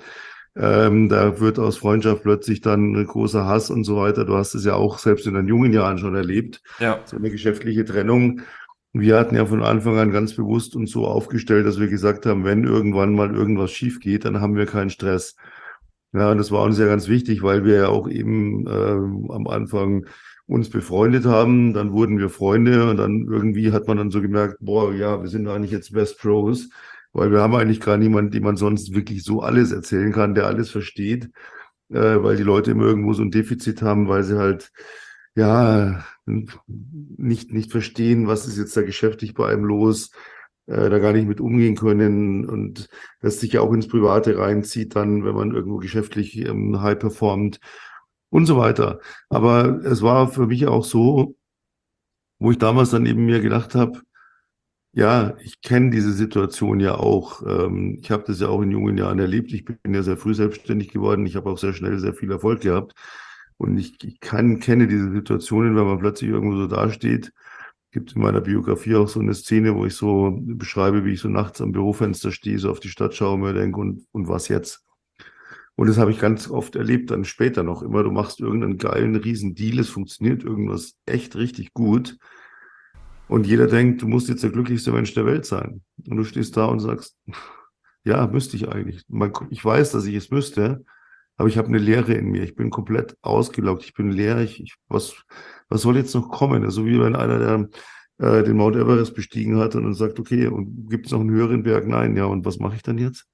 [SPEAKER 1] Da wird aus Freundschaft plötzlich dann ein großer Hass und so weiter. Du hast es ja auch selbst in deinen jungen Jahren schon erlebt,
[SPEAKER 3] ja,
[SPEAKER 1] so eine geschäftliche Trennung. Wir hatten ja von Anfang an ganz bewusst uns so aufgestellt, dass wir gesagt haben, wenn irgendwann mal irgendwas schief geht, dann haben wir keinen Stress. Ja, und das war uns ja ganz wichtig, weil wir ja auch eben am Anfang uns befreundet haben, dann wurden wir Freunde und dann irgendwie hat man dann so gemerkt, boah, ja, wir sind eigentlich jetzt Best Bros, weil wir haben eigentlich gar niemanden, dem man sonst wirklich so alles erzählen kann, der alles versteht, weil die Leute immer irgendwo so ein Defizit haben, weil sie halt, ja, nicht verstehen, was ist jetzt da geschäftlich bei einem los, da gar nicht mit umgehen können und das sich ja auch ins Private reinzieht dann, wenn man irgendwo geschäftlich high performt und so weiter. Aber es war für mich auch so, wo ich damals dann eben mir gedacht habe, ja, ich kenne diese Situation ja auch. Ich habe das ja auch in jungen Jahren erlebt. Ich bin ja sehr früh selbstständig geworden. Ich habe auch sehr schnell sehr viel Erfolg gehabt. Und kenne diese Situationen, wenn man plötzlich irgendwo so dasteht. Gibt in meiner Biografie auch so eine Szene, wo ich so beschreibe, wie ich so nachts am Bürofenster stehe, so auf die Stadt schaue und mir denke, und was jetzt? Und das habe ich ganz oft erlebt, dann später noch immer. Du machst irgendeinen geilen, riesen Deal, es funktioniert irgendwas echt richtig gut. Und jeder denkt, du musst jetzt der glücklichste Mensch der Welt sein. Und du stehst da und sagst, ja, müsste ich eigentlich. Ich weiß, dass ich es müsste, aber ich habe eine Leere in mir. Ich bin komplett ausgelaugt. Ich bin leer. Was soll jetzt noch kommen? Also wie wenn einer, der den Mount Everest bestiegen hat und dann sagt, okay, und gibt es noch einen höheren Berg? Nein, ja, und was mache ich dann jetzt?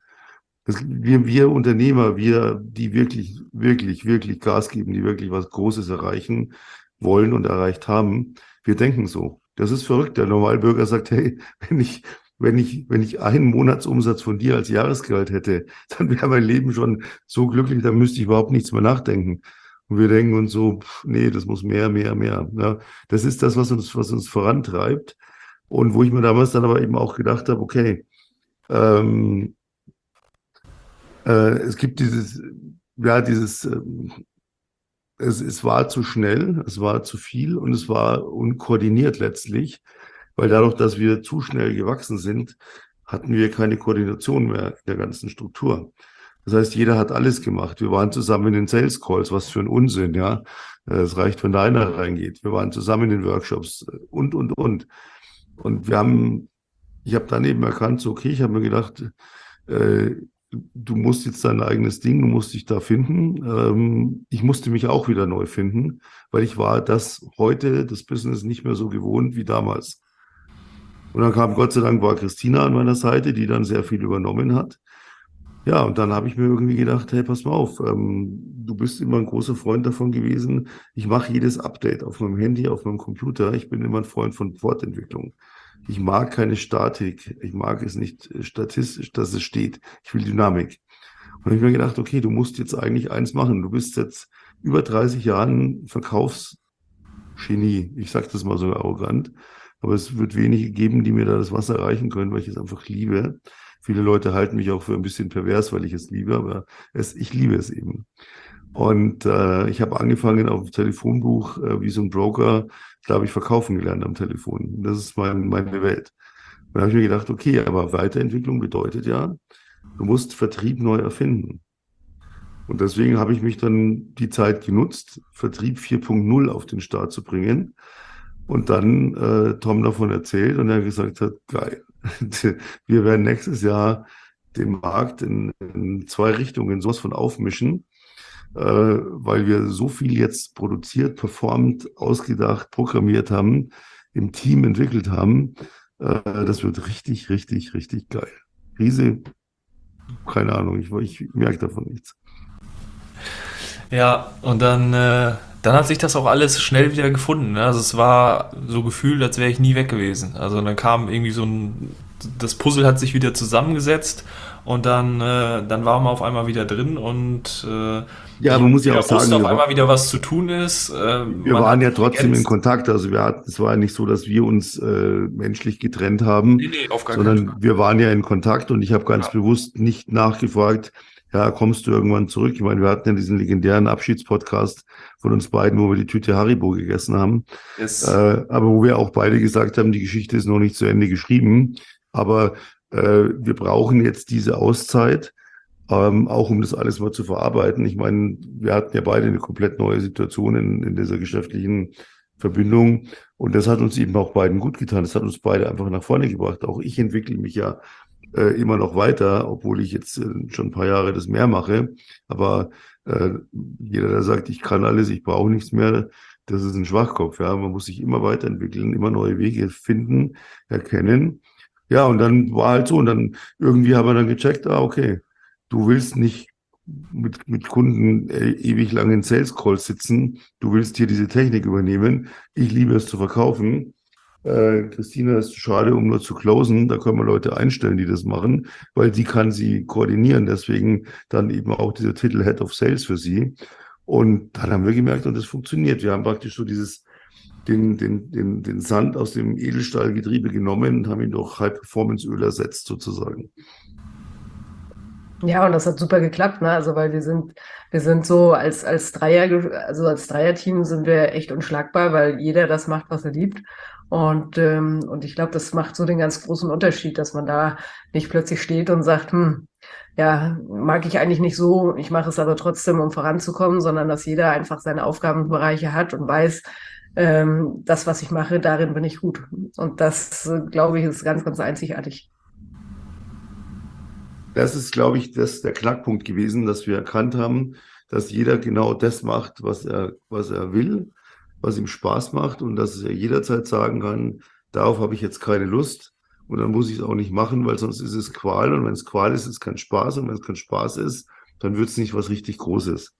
[SPEAKER 1] Wir Unternehmer, die wirklich, wirklich, wirklich Gas geben, die wirklich was Großes erreichen wollen und erreicht haben, wir denken so. Das ist verrückt. Der Normalbürger sagt, hey, wenn ich einen Monatsumsatz von dir als Jahresgehalt hätte, dann wäre mein Leben schon so glücklich, dann müsste ich überhaupt nichts mehr nachdenken. Und wir denken uns so, nee, das muss mehr, mehr, mehr. Ja, das ist das, was uns vorantreibt. Und wo ich mir damals dann aber eben auch gedacht habe, okay, es gibt es war zu schnell, es war zu viel und es war unkoordiniert letztlich, weil dadurch, dass wir zu schnell gewachsen sind, hatten wir keine Koordination mehr in der ganzen Struktur. Das heißt, jeder hat alles gemacht. Wir waren zusammen in den Sales Calls, was für ein Unsinn, ja. Es reicht, wenn da einer reingeht. Wir waren zusammen in den Workshops und. Und ich habe dann eben erkannt, so, okay, ich habe mir gedacht, du musst jetzt dein eigenes Ding, du musst dich da finden. Ich musste mich auch wieder neu finden, weil ich war das Business nicht mehr so gewohnt wie damals. Und dann kam Gott sei Dank war Christina an meiner Seite, die dann sehr viel übernommen hat. Ja, und dann habe ich mir irgendwie gedacht, hey, pass mal auf, du bist immer ein großer Freund davon gewesen. Ich mache jedes Update auf meinem Handy, auf meinem Computer. Ich bin immer ein Freund von Fortentwicklung. Ich mag keine Statik. Ich mag es nicht statistisch, dass es steht. Ich will Dynamik. Und habe ich mir gedacht, okay, du musst jetzt eigentlich eins machen. Du bist jetzt über 30 Jahren Verkaufsgenie. Ich sage das mal so arrogant. Aber es wird wenige geben, die mir da das Wasser reichen können, weil ich es einfach liebe. Viele Leute halten mich auch für ein bisschen pervers, weil ich es liebe, aber ich liebe es eben. Und ich habe angefangen auf dem Telefonbuch wie so ein Broker, da habe ich verkaufen gelernt am Telefon. Das ist meine Welt. Und da habe ich mir gedacht, okay, aber Weiterentwicklung bedeutet ja, du musst Vertrieb neu erfinden. Und deswegen habe ich mich dann die Zeit genutzt, Vertrieb 4.0 auf den Start zu bringen. Und dann Tom davon erzählt und er gesagt hat, geil, wir werden nächstes Jahr den Markt in zwei Richtungen sowas von aufmischen, weil wir so viel jetzt produziert, performt, ausgedacht, programmiert haben, im Team entwickelt haben. Das wird richtig, richtig, richtig geil. Riese, keine Ahnung, ich merke davon nichts.
[SPEAKER 3] Ja, und dann hat sich das auch alles schnell wieder gefunden. Ne? Also es war so gefühlt, als wäre ich nie weg gewesen. Also dann kam irgendwie das Puzzle hat sich wieder zusammengesetzt und dann waren wir auf einmal wieder drin und
[SPEAKER 1] Ja, man muss ja auch
[SPEAKER 3] jeder
[SPEAKER 1] sagen,
[SPEAKER 3] wusste auf einmal wieder, was zu tun ist.
[SPEAKER 1] wir
[SPEAKER 3] Man
[SPEAKER 1] waren
[SPEAKER 3] hat
[SPEAKER 1] ja
[SPEAKER 3] sich
[SPEAKER 1] trotzdem in
[SPEAKER 3] ergänzt.
[SPEAKER 1] Kontakt. Also es war ja nicht so, dass wir uns menschlich getrennt haben,
[SPEAKER 3] Nee, nee, auf gar keinen
[SPEAKER 1] sondern
[SPEAKER 3] Fall.
[SPEAKER 1] wir waren ja in Kontakt und ich habe ganz
[SPEAKER 3] Ja.
[SPEAKER 1] bewusst nicht nachgefragt, ja, kommst du irgendwann zurück? Ich meine, wir hatten ja diesen legendären Abschiedspodcast von uns beiden, wo wir die Tüte Haribo gegessen haben,
[SPEAKER 3] Yes.
[SPEAKER 1] aber wo wir auch beide gesagt haben, die Geschichte ist noch nicht zu Ende geschrieben, aber wir brauchen jetzt diese Auszeit. Auch um das alles mal zu verarbeiten. Ich meine, wir hatten ja beide eine komplett neue Situation in dieser geschäftlichen Verbindung. Und das hat uns eben auch beiden gut getan. Das hat uns beide einfach nach vorne gebracht. Auch ich entwickle mich ja immer noch weiter, obwohl ich jetzt schon ein paar Jahre das mehr mache. Aber äh, jeder, der sagt, ich kann alles, ich brauche nichts mehr, das ist ein Schwachkopf. Ja, man muss sich immer weiterentwickeln, immer neue Wege finden, erkennen. Ja, und dann war halt so. Und dann irgendwie haben wir dann gecheckt, okay, du willst nicht mit Kunden ewig lang in Sales Calls sitzen. Du willst hier diese Technik übernehmen. Ich liebe es zu verkaufen. Christina ist zu schade, um nur zu closen. Da können wir Leute einstellen, die das machen, weil die kann sie koordinieren. Deswegen dann eben auch dieser Titel Head of Sales für sie. Und dann haben wir gemerkt, und das funktioniert. Wir haben praktisch so den Sand aus dem Edelstahlgetriebe genommen und haben ihn durch High-Performance-Öl ersetzt, sozusagen.
[SPEAKER 2] Ja, und das hat super geklappt, ne? Also, weil wir sind so als also als Dreierteam sind wir echt unschlagbar, weil jeder das macht, was er liebt. Und ich glaube, das macht so den ganz großen Unterschied, dass man da nicht plötzlich steht und sagt, ja, mag ich eigentlich nicht so, ich mache es aber trotzdem, um voranzukommen, sondern dass jeder einfach seine Aufgabenbereiche hat und weiß, das, was ich mache, darin bin ich gut. Und das, glaube ich, ist ganz, ganz einzigartig.
[SPEAKER 1] Das ist, glaube ich, der Knackpunkt gewesen, dass wir erkannt haben, dass jeder genau das macht, was er will, was ihm Spaß macht und dass er jederzeit sagen kann, darauf habe ich jetzt keine Lust und dann muss ich es auch nicht machen, weil sonst ist es Qual und wenn es Qual ist, ist es kein Spaß und wenn es kein Spaß ist, dann wird es nicht was richtig Großes.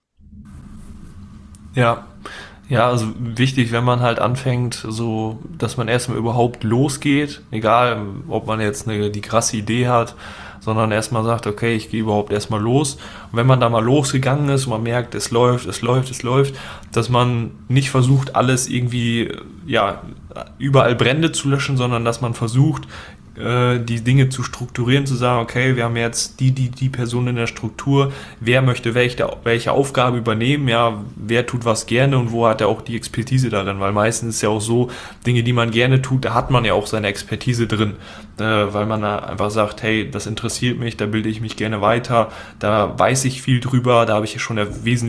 [SPEAKER 3] Ja, ja, also wichtig, wenn man halt anfängt, so, dass man erstmal überhaupt losgeht, egal ob man jetzt die krasse Idee hat, sondern erstmal sagt, okay, ich gehe überhaupt erstmal los. Und wenn man da mal losgegangen ist und man merkt, es läuft, es läuft, es läuft, dass man nicht versucht, alles irgendwie, ja, überall Brände zu löschen, sondern dass man versucht, die Dinge zu strukturieren, zu sagen, okay, wir haben jetzt die Person in der Struktur, wer möchte welche Aufgabe übernehmen, ja, wer tut was gerne und wo hat er auch die Expertise darin, weil meistens ist ja auch so, Dinge, die man gerne tut, da hat man ja auch seine Expertise drin, weil man da einfach sagt, hey, das interessiert mich, da bilde ich mich gerne weiter, da weiß ich viel drüber, da habe ich ja schon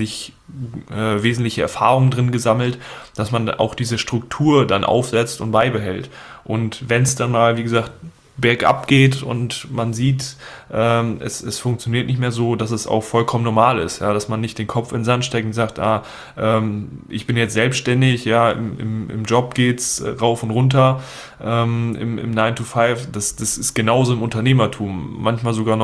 [SPEAKER 3] wesentliche Erfahrungen drin gesammelt, dass man auch diese Struktur dann aufsetzt und beibehält. Und wenn es dann mal, wie gesagt, bergab geht und man sieht, es funktioniert nicht mehr so, dass es auch vollkommen normal ist, ja, dass man nicht den Kopf in den Sand steckt und sagt, ich bin jetzt selbstständig, ja, im Job geht's rauf und runter, im 9 to 5, das ist genauso im Unternehmertum, manchmal sogar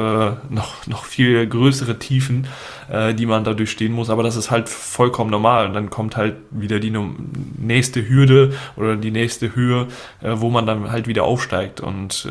[SPEAKER 3] noch viel größere Tiefen, die man da durchstehen muss, aber das ist halt vollkommen normal und dann kommt halt wieder die nächste Hürde oder die nächste Höhe, wo man dann halt wieder aufsteigt und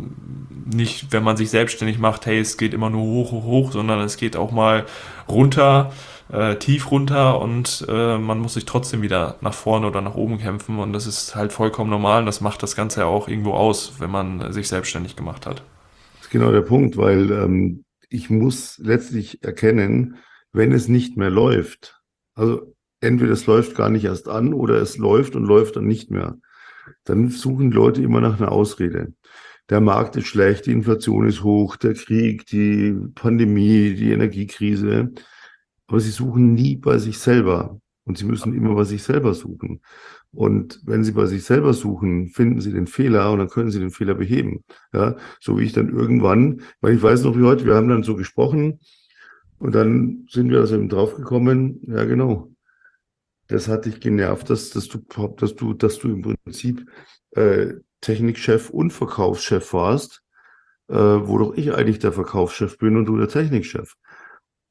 [SPEAKER 3] nicht, wenn man sich selbstständig macht, hey, es geht immer nur hoch, hoch, hoch, sondern es geht auch mal runter, tief runter und man muss sich trotzdem wieder nach vorne oder nach oben kämpfen und das ist halt vollkommen normal und das macht das Ganze ja auch irgendwo aus, wenn man sich selbstständig gemacht hat.
[SPEAKER 1] Das ist genau der Punkt, weil ich muss letztlich erkennen, wenn es nicht mehr läuft, also entweder es läuft gar nicht erst an oder es läuft und läuft dann nicht mehr, dann suchen Leute immer nach einer Ausrede. Der Markt ist schlecht, die Inflation ist hoch, der Krieg, die Pandemie, die Energiekrise. Aber sie suchen nie bei sich selber. Und sie müssen immer bei sich selber suchen. Und wenn sie bei sich selber suchen, finden sie den Fehler und dann können sie den Fehler beheben. Ja, so wie ich dann irgendwann, weil ich weiß noch wie heute, wir haben dann so gesprochen und dann sind wir also eben draufgekommen, ja genau, das hat dich genervt, dass du im Prinzip Technikchef und Verkaufschef warst, wo doch ich eigentlich der Verkaufschef bin und du der Technikchef.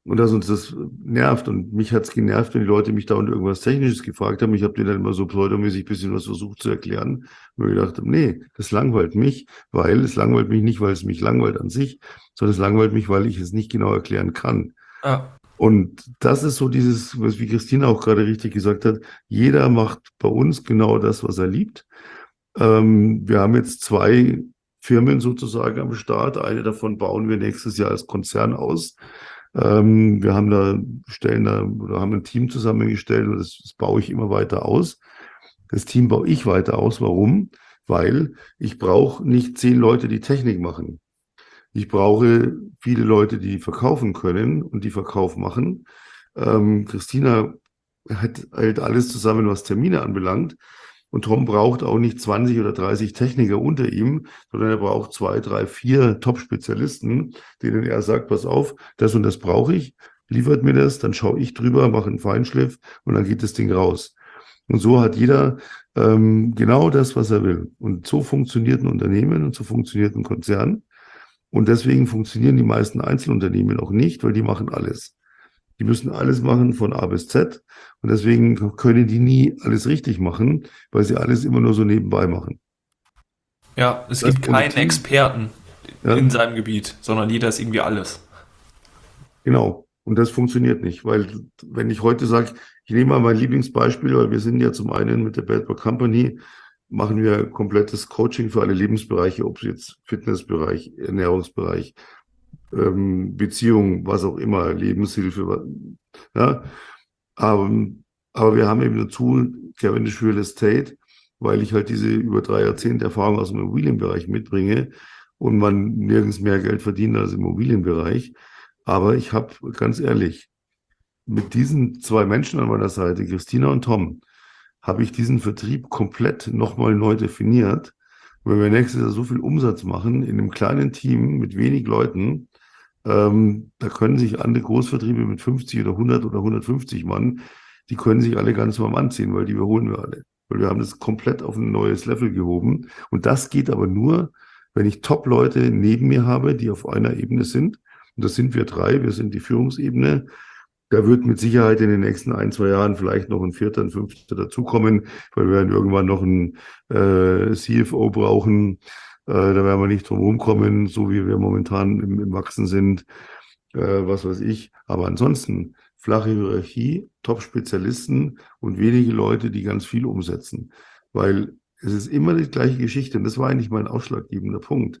[SPEAKER 1] Und dass uns das nervt. Und mich hat's genervt, wenn die Leute mich da und irgendwas Technisches gefragt haben. Ich habe denen dann immer so pseudomäßig ein bisschen was versucht zu erklären. Und mir gedacht, nee, das langweilt mich, weil es langweilt mich nicht, weil es mich langweilt an sich, sondern es langweilt mich, weil ich es nicht genau erklären kann.
[SPEAKER 3] Ja,
[SPEAKER 1] Und das ist so dieses, was wie Christina auch gerade richtig gesagt hat, jeder macht bei uns genau das, was er liebt. Wir haben jetzt 2 Firmen sozusagen am Start. Eine davon bauen wir nächstes Jahr als Konzern aus. Wir haben stellen da oder haben ein Team zusammengestellt und das baue ich immer weiter aus. Das Team baue ich weiter aus. Warum? Weil ich brauche nicht 10 Leute, die Technik machen. Ich brauche viele Leute, die verkaufen können und die Verkauf machen. Christina hat halt alles zusammen, was Termine anbelangt. Und Tom braucht auch nicht 20 oder 30 Techniker unter ihm, sondern er braucht 2, 3, 4 Top-Spezialisten, denen er sagt, pass auf, das und das brauche ich, liefert mir das, dann schaue ich drüber, mache einen Feinschliff und dann geht das Ding raus. Und so hat jeder genau das, was er will. Und so funktioniert ein Unternehmen und so funktioniert ein Konzern. Und deswegen funktionieren die meisten Einzelunternehmen auch nicht, weil die machen alles. Die müssen alles machen von A bis Z. Und deswegen können die nie alles richtig machen, weil sie alles immer nur so nebenbei machen.
[SPEAKER 3] ja, es
[SPEAKER 1] Das
[SPEAKER 3] gibt keinen
[SPEAKER 1] Produktiv,
[SPEAKER 3] Experten
[SPEAKER 1] ja,
[SPEAKER 3] in seinem Gebiet, sondern jeder ist irgendwie alles.
[SPEAKER 1] genau. Und das funktioniert nicht, weil wenn ich heute sage, ich nehme mal mein Lieblingsbeispiel, weil wir sind ja zum einen mit der Bad Boy Company, machen wir komplettes Coaching für alle Lebensbereiche, ob es jetzt Fitnessbereich, Ernährungsbereich, Beziehung, was auch immer, Lebenshilfe, ja. Aber, aber wir haben eben dazu Cavendish Real Estate, weil ich halt diese über 3 Jahrzehnte Erfahrung aus dem Immobilienbereich mitbringe und man nirgends mehr Geld verdient als im Immobilienbereich. Aber ich habe, ganz ehrlich, mit diesen 2 Menschen an meiner Seite, Christina und Tom, habe ich diesen Vertrieb komplett nochmal neu definiert. Wenn wir nächstes Jahr so viel Umsatz machen in einem kleinen Team mit wenig Leuten, da können sich andere Großvertriebe mit 50 oder 100 oder 150 Mann, die können sich alle ganz warm anziehen, weil die überholen wir alle. Weil wir haben das komplett auf ein neues Level gehoben. Und das geht aber nur, wenn ich Top-Leute neben mir habe, die auf einer Ebene sind. Und das sind wir 3, wir sind die Führungsebene. Da wird mit Sicherheit in den nächsten 1, 2 Jahren vielleicht noch ein 4., ein 5. dazukommen, weil wir werden irgendwann noch einen CFO brauchen. Da werden wir nicht drum rumkommen, so wie wir momentan im Wachsen sind, was weiß ich. Aber ansonsten flache Hierarchie, Top-Spezialisten und wenige Leute, die ganz viel umsetzen. Weil es ist immer die gleiche Geschichte und das war eigentlich mein ausschlaggebender Punkt.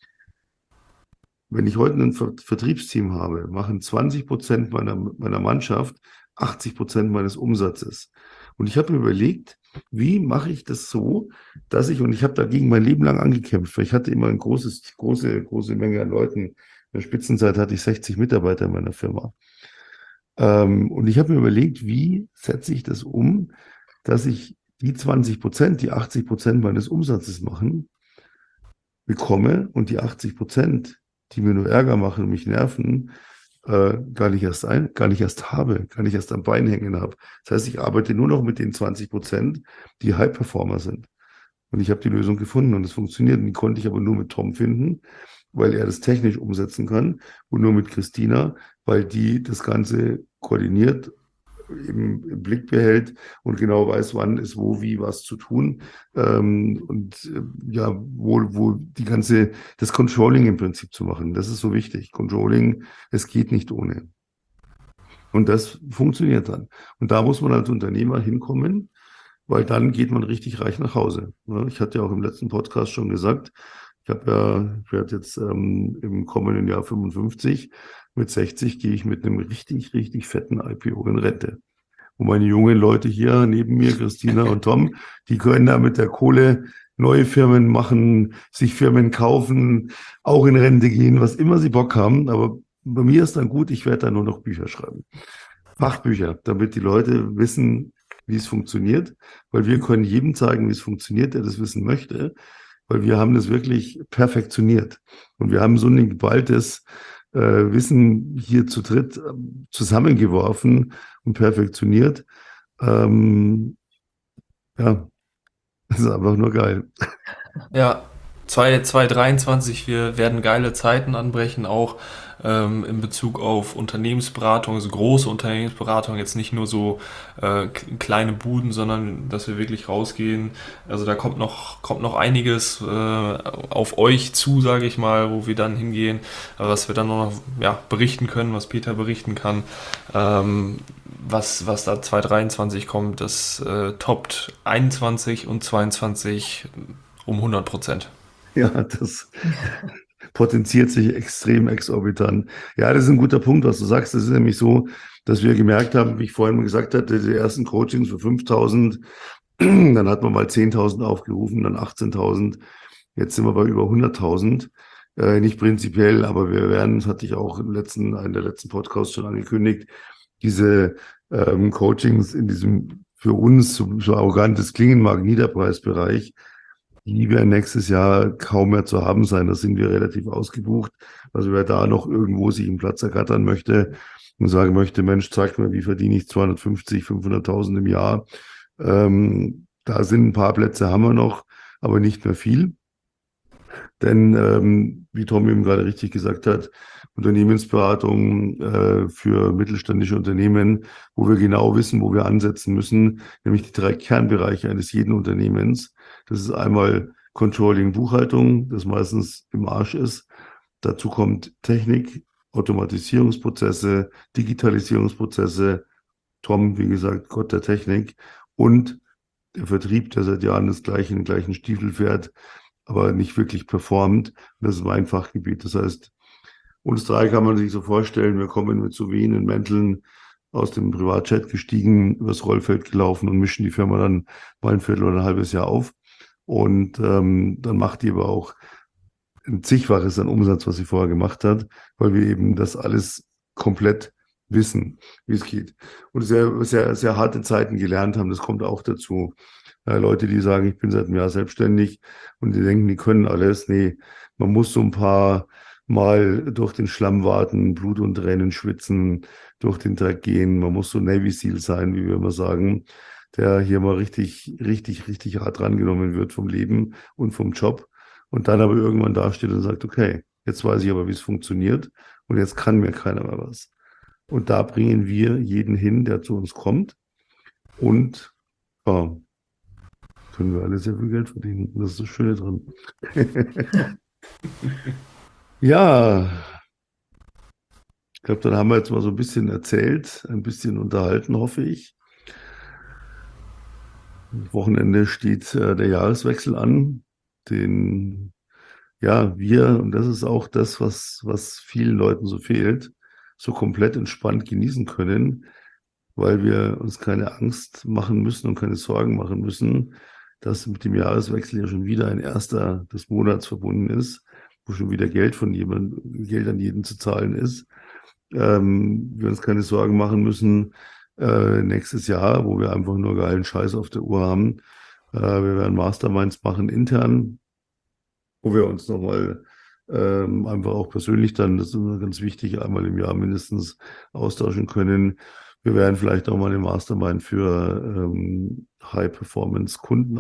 [SPEAKER 1] Wenn ich heute ein Vertriebsteam habe, machen 20% meiner Mannschaft 80% meines Umsatzes. Und ich habe mir überlegt, wie mache ich das so, dass und ich habe dagegen mein Leben lang angekämpft, weil ich hatte immer eine große Menge an Leuten. In der Spitzenzeit hatte ich 60 Mitarbeiter in meiner Firma. Und ich habe mir überlegt, wie setze ich das um, dass ich die 20%, die 80% meines Umsatzes machen, bekomme und die 80%, die mir nur Ärger machen und mich nerven, gar nicht erst habe, gar nicht erst am Bein hängen habe. Das heißt, ich arbeite nur noch mit den 20%, die High-Performer sind. Und ich habe die Lösung gefunden und es funktioniert. Und die konnte ich aber nur mit Tom finden, weil er das technisch umsetzen kann und nur mit Christina, weil die das Ganze koordiniert, im Blick behält und genau weiß, wann ist wo, wie, was zu tun. Ja, wo das Controlling im Prinzip zu machen. Das ist so wichtig. Controlling, es geht nicht ohne. Und das funktioniert dann. Und da muss man als Unternehmer hinkommen, weil dann geht man richtig reich nach Hause. Ja, ich hatte ja auch im letzten Podcast schon gesagt, ich werde jetzt im kommenden Jahr 55. Mit 60 gehe ich mit einem richtig, richtig fetten IPO in Rente. Und meine jungen Leute hier neben mir, Christina und Tom, die können da mit der Kohle neue Firmen machen, sich Firmen kaufen, auch in Rente gehen, was immer sie Bock haben. Aber bei mir ist dann gut, ich werde da nur noch Bücher schreiben. Fachbücher, damit die Leute wissen, wie es funktioniert. Weil wir können jedem zeigen, wie es funktioniert, der das wissen möchte. Weil wir haben das wirklich perfektioniert. Und wir haben so ein geballtes Wissen hier zu dritt zusammengeworfen und perfektioniert. Ja, das ist einfach nur geil.
[SPEAKER 3] Ja, 2023, wir werden geile Zeiten anbrechen, auch in Bezug auf Unternehmensberatung, also große Unternehmensberatung, jetzt nicht nur so kleine Buden, sondern dass wir wirklich rausgehen. Also da kommt noch einiges auf euch zu, sage ich mal, wo wir dann hingehen, was wir dann noch berichten können, was Peter berichten kann. Was da 2023 kommt, das toppt 21 und 22 um 100%.
[SPEAKER 1] Ja, das potenziert sich extrem exorbitant. Ja, das ist ein guter Punkt, was du sagst. Das ist nämlich so, dass wir gemerkt haben, wie ich vorhin mal gesagt hatte, die ersten Coachings für 5.000, dann hat man mal 10.000 aufgerufen, dann 18.000. Jetzt sind wir bei über 100.000. Nicht prinzipiell, aber wir werden, das hatte ich auch in der letzten Podcast schon angekündigt, diese Coachings in diesem für uns so arrogantes klingen mag, Niederpreisbereich, die werden nächstes Jahr kaum mehr zu haben sein. Da sind wir relativ ausgebucht. Also wer da noch irgendwo sich einen Platz ergattern möchte und sagen möchte, Mensch, zeig mir, wie verdiene ich 250, 500.000 im Jahr. Da sind ein paar Plätze, haben wir noch, aber nicht mehr viel. Denn, wie Tom eben gerade richtig gesagt hat, Unternehmensberatung für mittelständische Unternehmen, wo wir genau wissen, wo wir ansetzen müssen, nämlich die 3 Kernbereiche eines jeden Unternehmens. Das ist einmal Controlling, Buchhaltung, das meistens im Arsch ist. Dazu kommt Technik, Automatisierungsprozesse, Digitalisierungsprozesse. Tom, wie gesagt, Gott der Technik. Und der Vertrieb, der seit Jahren den gleichen Stiefel fährt, aber nicht wirklich performt. Das ist mein Fachgebiet. Das heißt, uns 3 kann man sich so vorstellen, wir kommen mit so wehenden Mänteln aus dem Privatjet gestiegen, übers Rollfeld gelaufen und mischen die Firma dann mal ein Viertel oder ein halbes Jahr auf. Und dann macht die aber auch ein Zigfaches an Umsatz, was sie vorher gemacht hat, weil wir eben das alles komplett wissen, wie es geht. Und sehr, sehr, sehr harte Zeiten gelernt haben, das kommt auch dazu. Leute, die sagen, ich bin seit einem Jahr selbstständig und die denken, die können alles. Nee, man muss so ein paar Mal durch den Schlamm warten, Blut und Tränen schwitzen, durch den Dreck gehen. Man muss so Navy Seal sein, wie wir immer sagen, der hier mal richtig, richtig, richtig hart rangenommen wird vom Leben und vom Job und dann aber irgendwann dasteht und sagt, okay, jetzt weiß ich aber, wie es funktioniert und jetzt kann mir keiner mehr was. Und da bringen wir jeden hin, der zu uns kommt und ja, können wir alle sehr viel Geld verdienen. Das ist das Schöne dran. Ja, ich glaube, dann haben wir jetzt mal so ein bisschen erzählt, ein bisschen unterhalten, hoffe ich. Am Wochenende steht der Jahreswechsel an, den wir, und das ist auch das, was vielen Leuten so fehlt, so komplett entspannt genießen können, weil wir uns keine Angst machen müssen und keine Sorgen machen müssen, dass mit dem Jahreswechsel ja schon wieder ein erster des Monats verbunden ist, wo schon wieder Geld an jeden zu zahlen ist. Wir uns keine Sorgen machen müssen nächstes Jahr, wo wir einfach nur geilen Scheiß auf der Uhr haben. Wir werden Masterminds machen intern, wo wir uns nochmal einfach auch persönlich dann, das ist immer ganz wichtig, einmal im Jahr mindestens austauschen können. Wir werden vielleicht auch mal eine Mastermind für High-Performance-Kunden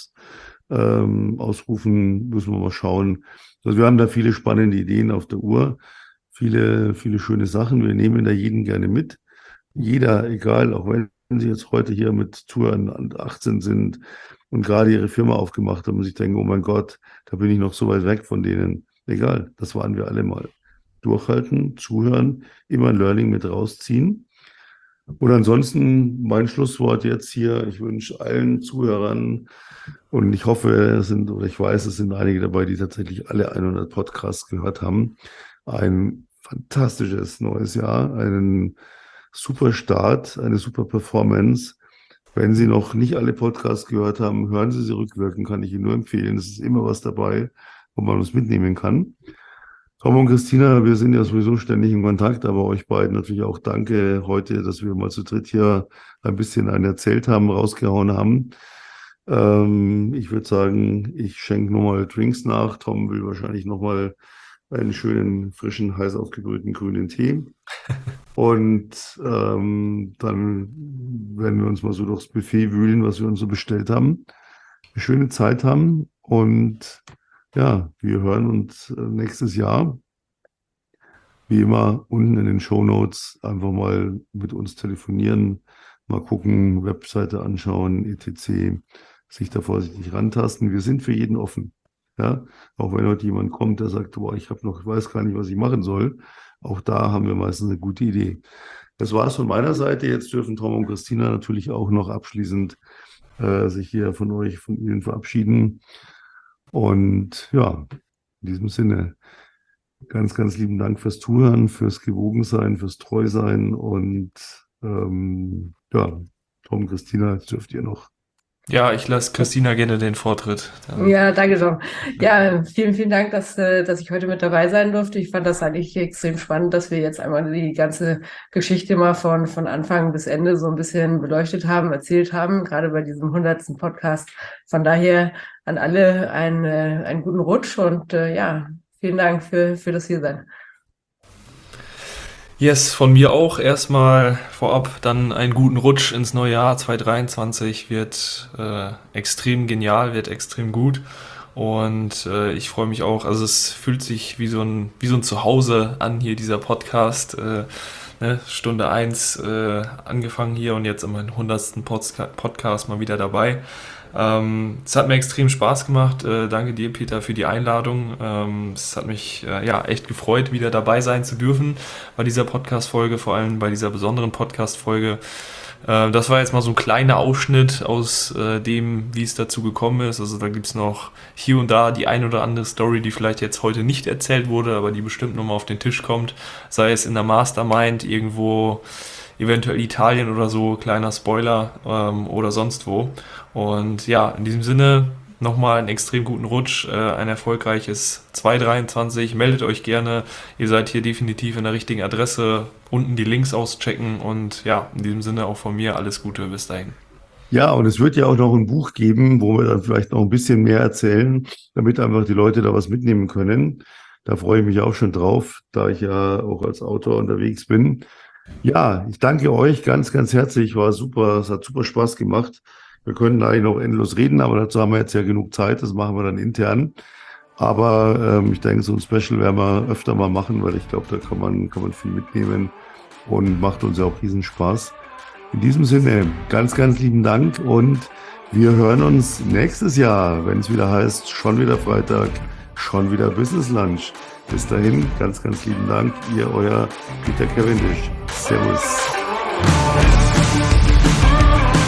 [SPEAKER 1] ausrufen, müssen wir mal schauen. Also wir haben da viele spannende Ideen auf der Uhr, viele, viele schöne Sachen. Wir nehmen da jeden gerne mit. Jeder, egal, auch wenn Sie jetzt heute hier mit Touren an 18 sind und gerade Ihre Firma aufgemacht haben und sich denken, oh mein Gott, da bin ich noch so weit weg von denen. Egal, das waren wir alle mal. Durchhalten, zuhören, immer ein Learning mit rausziehen. Und ansonsten mein Schlusswort jetzt hier. Ich wünsche allen Zuhörern und ich hoffe, ich weiß, es sind einige dabei, die tatsächlich alle 100 Podcasts gehört haben. Ein fantastisches neues Jahr, einen super Start, eine super Performance. Wenn Sie noch nicht alle Podcasts gehört haben, hören Sie rückwirkend, kann ich Ihnen nur empfehlen. Es ist immer was dabei, wo man uns mitnehmen kann. Tom und Christina, wir sind ja sowieso ständig in Kontakt, aber euch beiden natürlich auch danke heute, dass wir mal zu dritt hier ein bisschen einen erzählt haben, rausgehauen haben. Ich würde sagen, ich schenke nochmal Drinks nach. Tom will wahrscheinlich nochmal einen schönen, frischen, heiß aufgebrühten grünen Tee. Und dann werden wir uns mal so durchs Buffet wühlen, was wir uns so bestellt haben. Eine schöne Zeit haben und ja, wir hören uns nächstes Jahr. Wie immer, unten in den Shownotes einfach mal mit uns telefonieren, mal gucken, Webseite anschauen, etc., sich da vorsichtig rantasten. Wir sind für jeden offen. Ja, auch wenn heute jemand kommt, der sagt, boah, ich weiß gar nicht, was ich machen soll. Auch da haben wir meistens eine gute Idee. Das war es von meiner Seite. Jetzt dürfen Tom und Christina natürlich auch noch abschließend sich hier von Ihnen verabschieden. Und ja, in diesem Sinne, ganz, ganz lieben Dank fürs Zuhören, fürs Gewogensein, fürs Treusein. Und ja, Tom, Christina, jetzt dürft ihr noch.
[SPEAKER 3] Ja, ich lasse Christina gerne den Vortritt.
[SPEAKER 2] Ja, danke Tom. Ja, vielen, vielen Dank, dass ich heute mit dabei sein durfte. Ich fand das eigentlich extrem spannend, dass wir jetzt einmal die ganze Geschichte mal von Anfang bis Ende so ein bisschen beleuchtet haben, erzählt haben, gerade bei diesem 100. Podcast. Von daher an alle einen guten Rutsch und ja, vielen Dank für das Hiersein.
[SPEAKER 3] Yes, von mir auch erstmal vorab dann einen guten Rutsch ins neue Jahr 2023, wird extrem genial, wird extrem gut und ich freue mich auch, also es fühlt sich wie so ein Zuhause an hier, dieser Podcast, ne, Stunde 1 angefangen hier und jetzt in meinem 100. Podcast mal wieder dabei. Es hat mir extrem Spaß gemacht. Danke dir, Peter, für die Einladung. Es hat mich ja echt gefreut, wieder dabei sein zu dürfen bei dieser Podcast-Folge, vor allem bei dieser besonderen Podcast-Folge. Das war jetzt mal so ein kleiner Ausschnitt aus dem, wie es dazu gekommen ist. Also da gibt es noch hier und da die ein oder andere Story, die vielleicht jetzt heute nicht erzählt wurde, aber die bestimmt nochmal auf den Tisch kommt. Sei es in der Mastermind irgendwo, eventuell Italien oder so, kleiner Spoiler, oder sonst wo. Und ja, in diesem Sinne nochmal einen extrem guten Rutsch, ein erfolgreiches 2023. Meldet euch gerne, ihr seid hier definitiv in der richtigen Adresse. Unten die Links auschecken und ja, in diesem Sinne auch von mir alles Gute, bis dahin.
[SPEAKER 1] Ja, und es wird ja auch noch ein Buch geben, wo wir dann vielleicht noch ein bisschen mehr erzählen, damit einfach die Leute da was mitnehmen können. Da freue ich mich auch schon drauf, da ich ja auch als Autor unterwegs bin. Ja, ich danke euch ganz, ganz herzlich. War super, es hat super Spaß gemacht. Wir können eigentlich noch endlos reden, aber dazu haben wir jetzt ja genug Zeit. Das machen wir dann intern. Aber ich denke, so ein Special werden wir öfter mal machen, weil ich glaube, da kann man viel mitnehmen und macht uns ja auch riesen Spaß. In diesem Sinne, ganz, ganz lieben Dank und wir hören uns nächstes Jahr, wenn es wieder heißt, schon wieder Freitag, schon wieder Business Lunch. Bis dahin, ganz, ganz lieben Dank. Ihr, euer Peter Cavendish. Servus.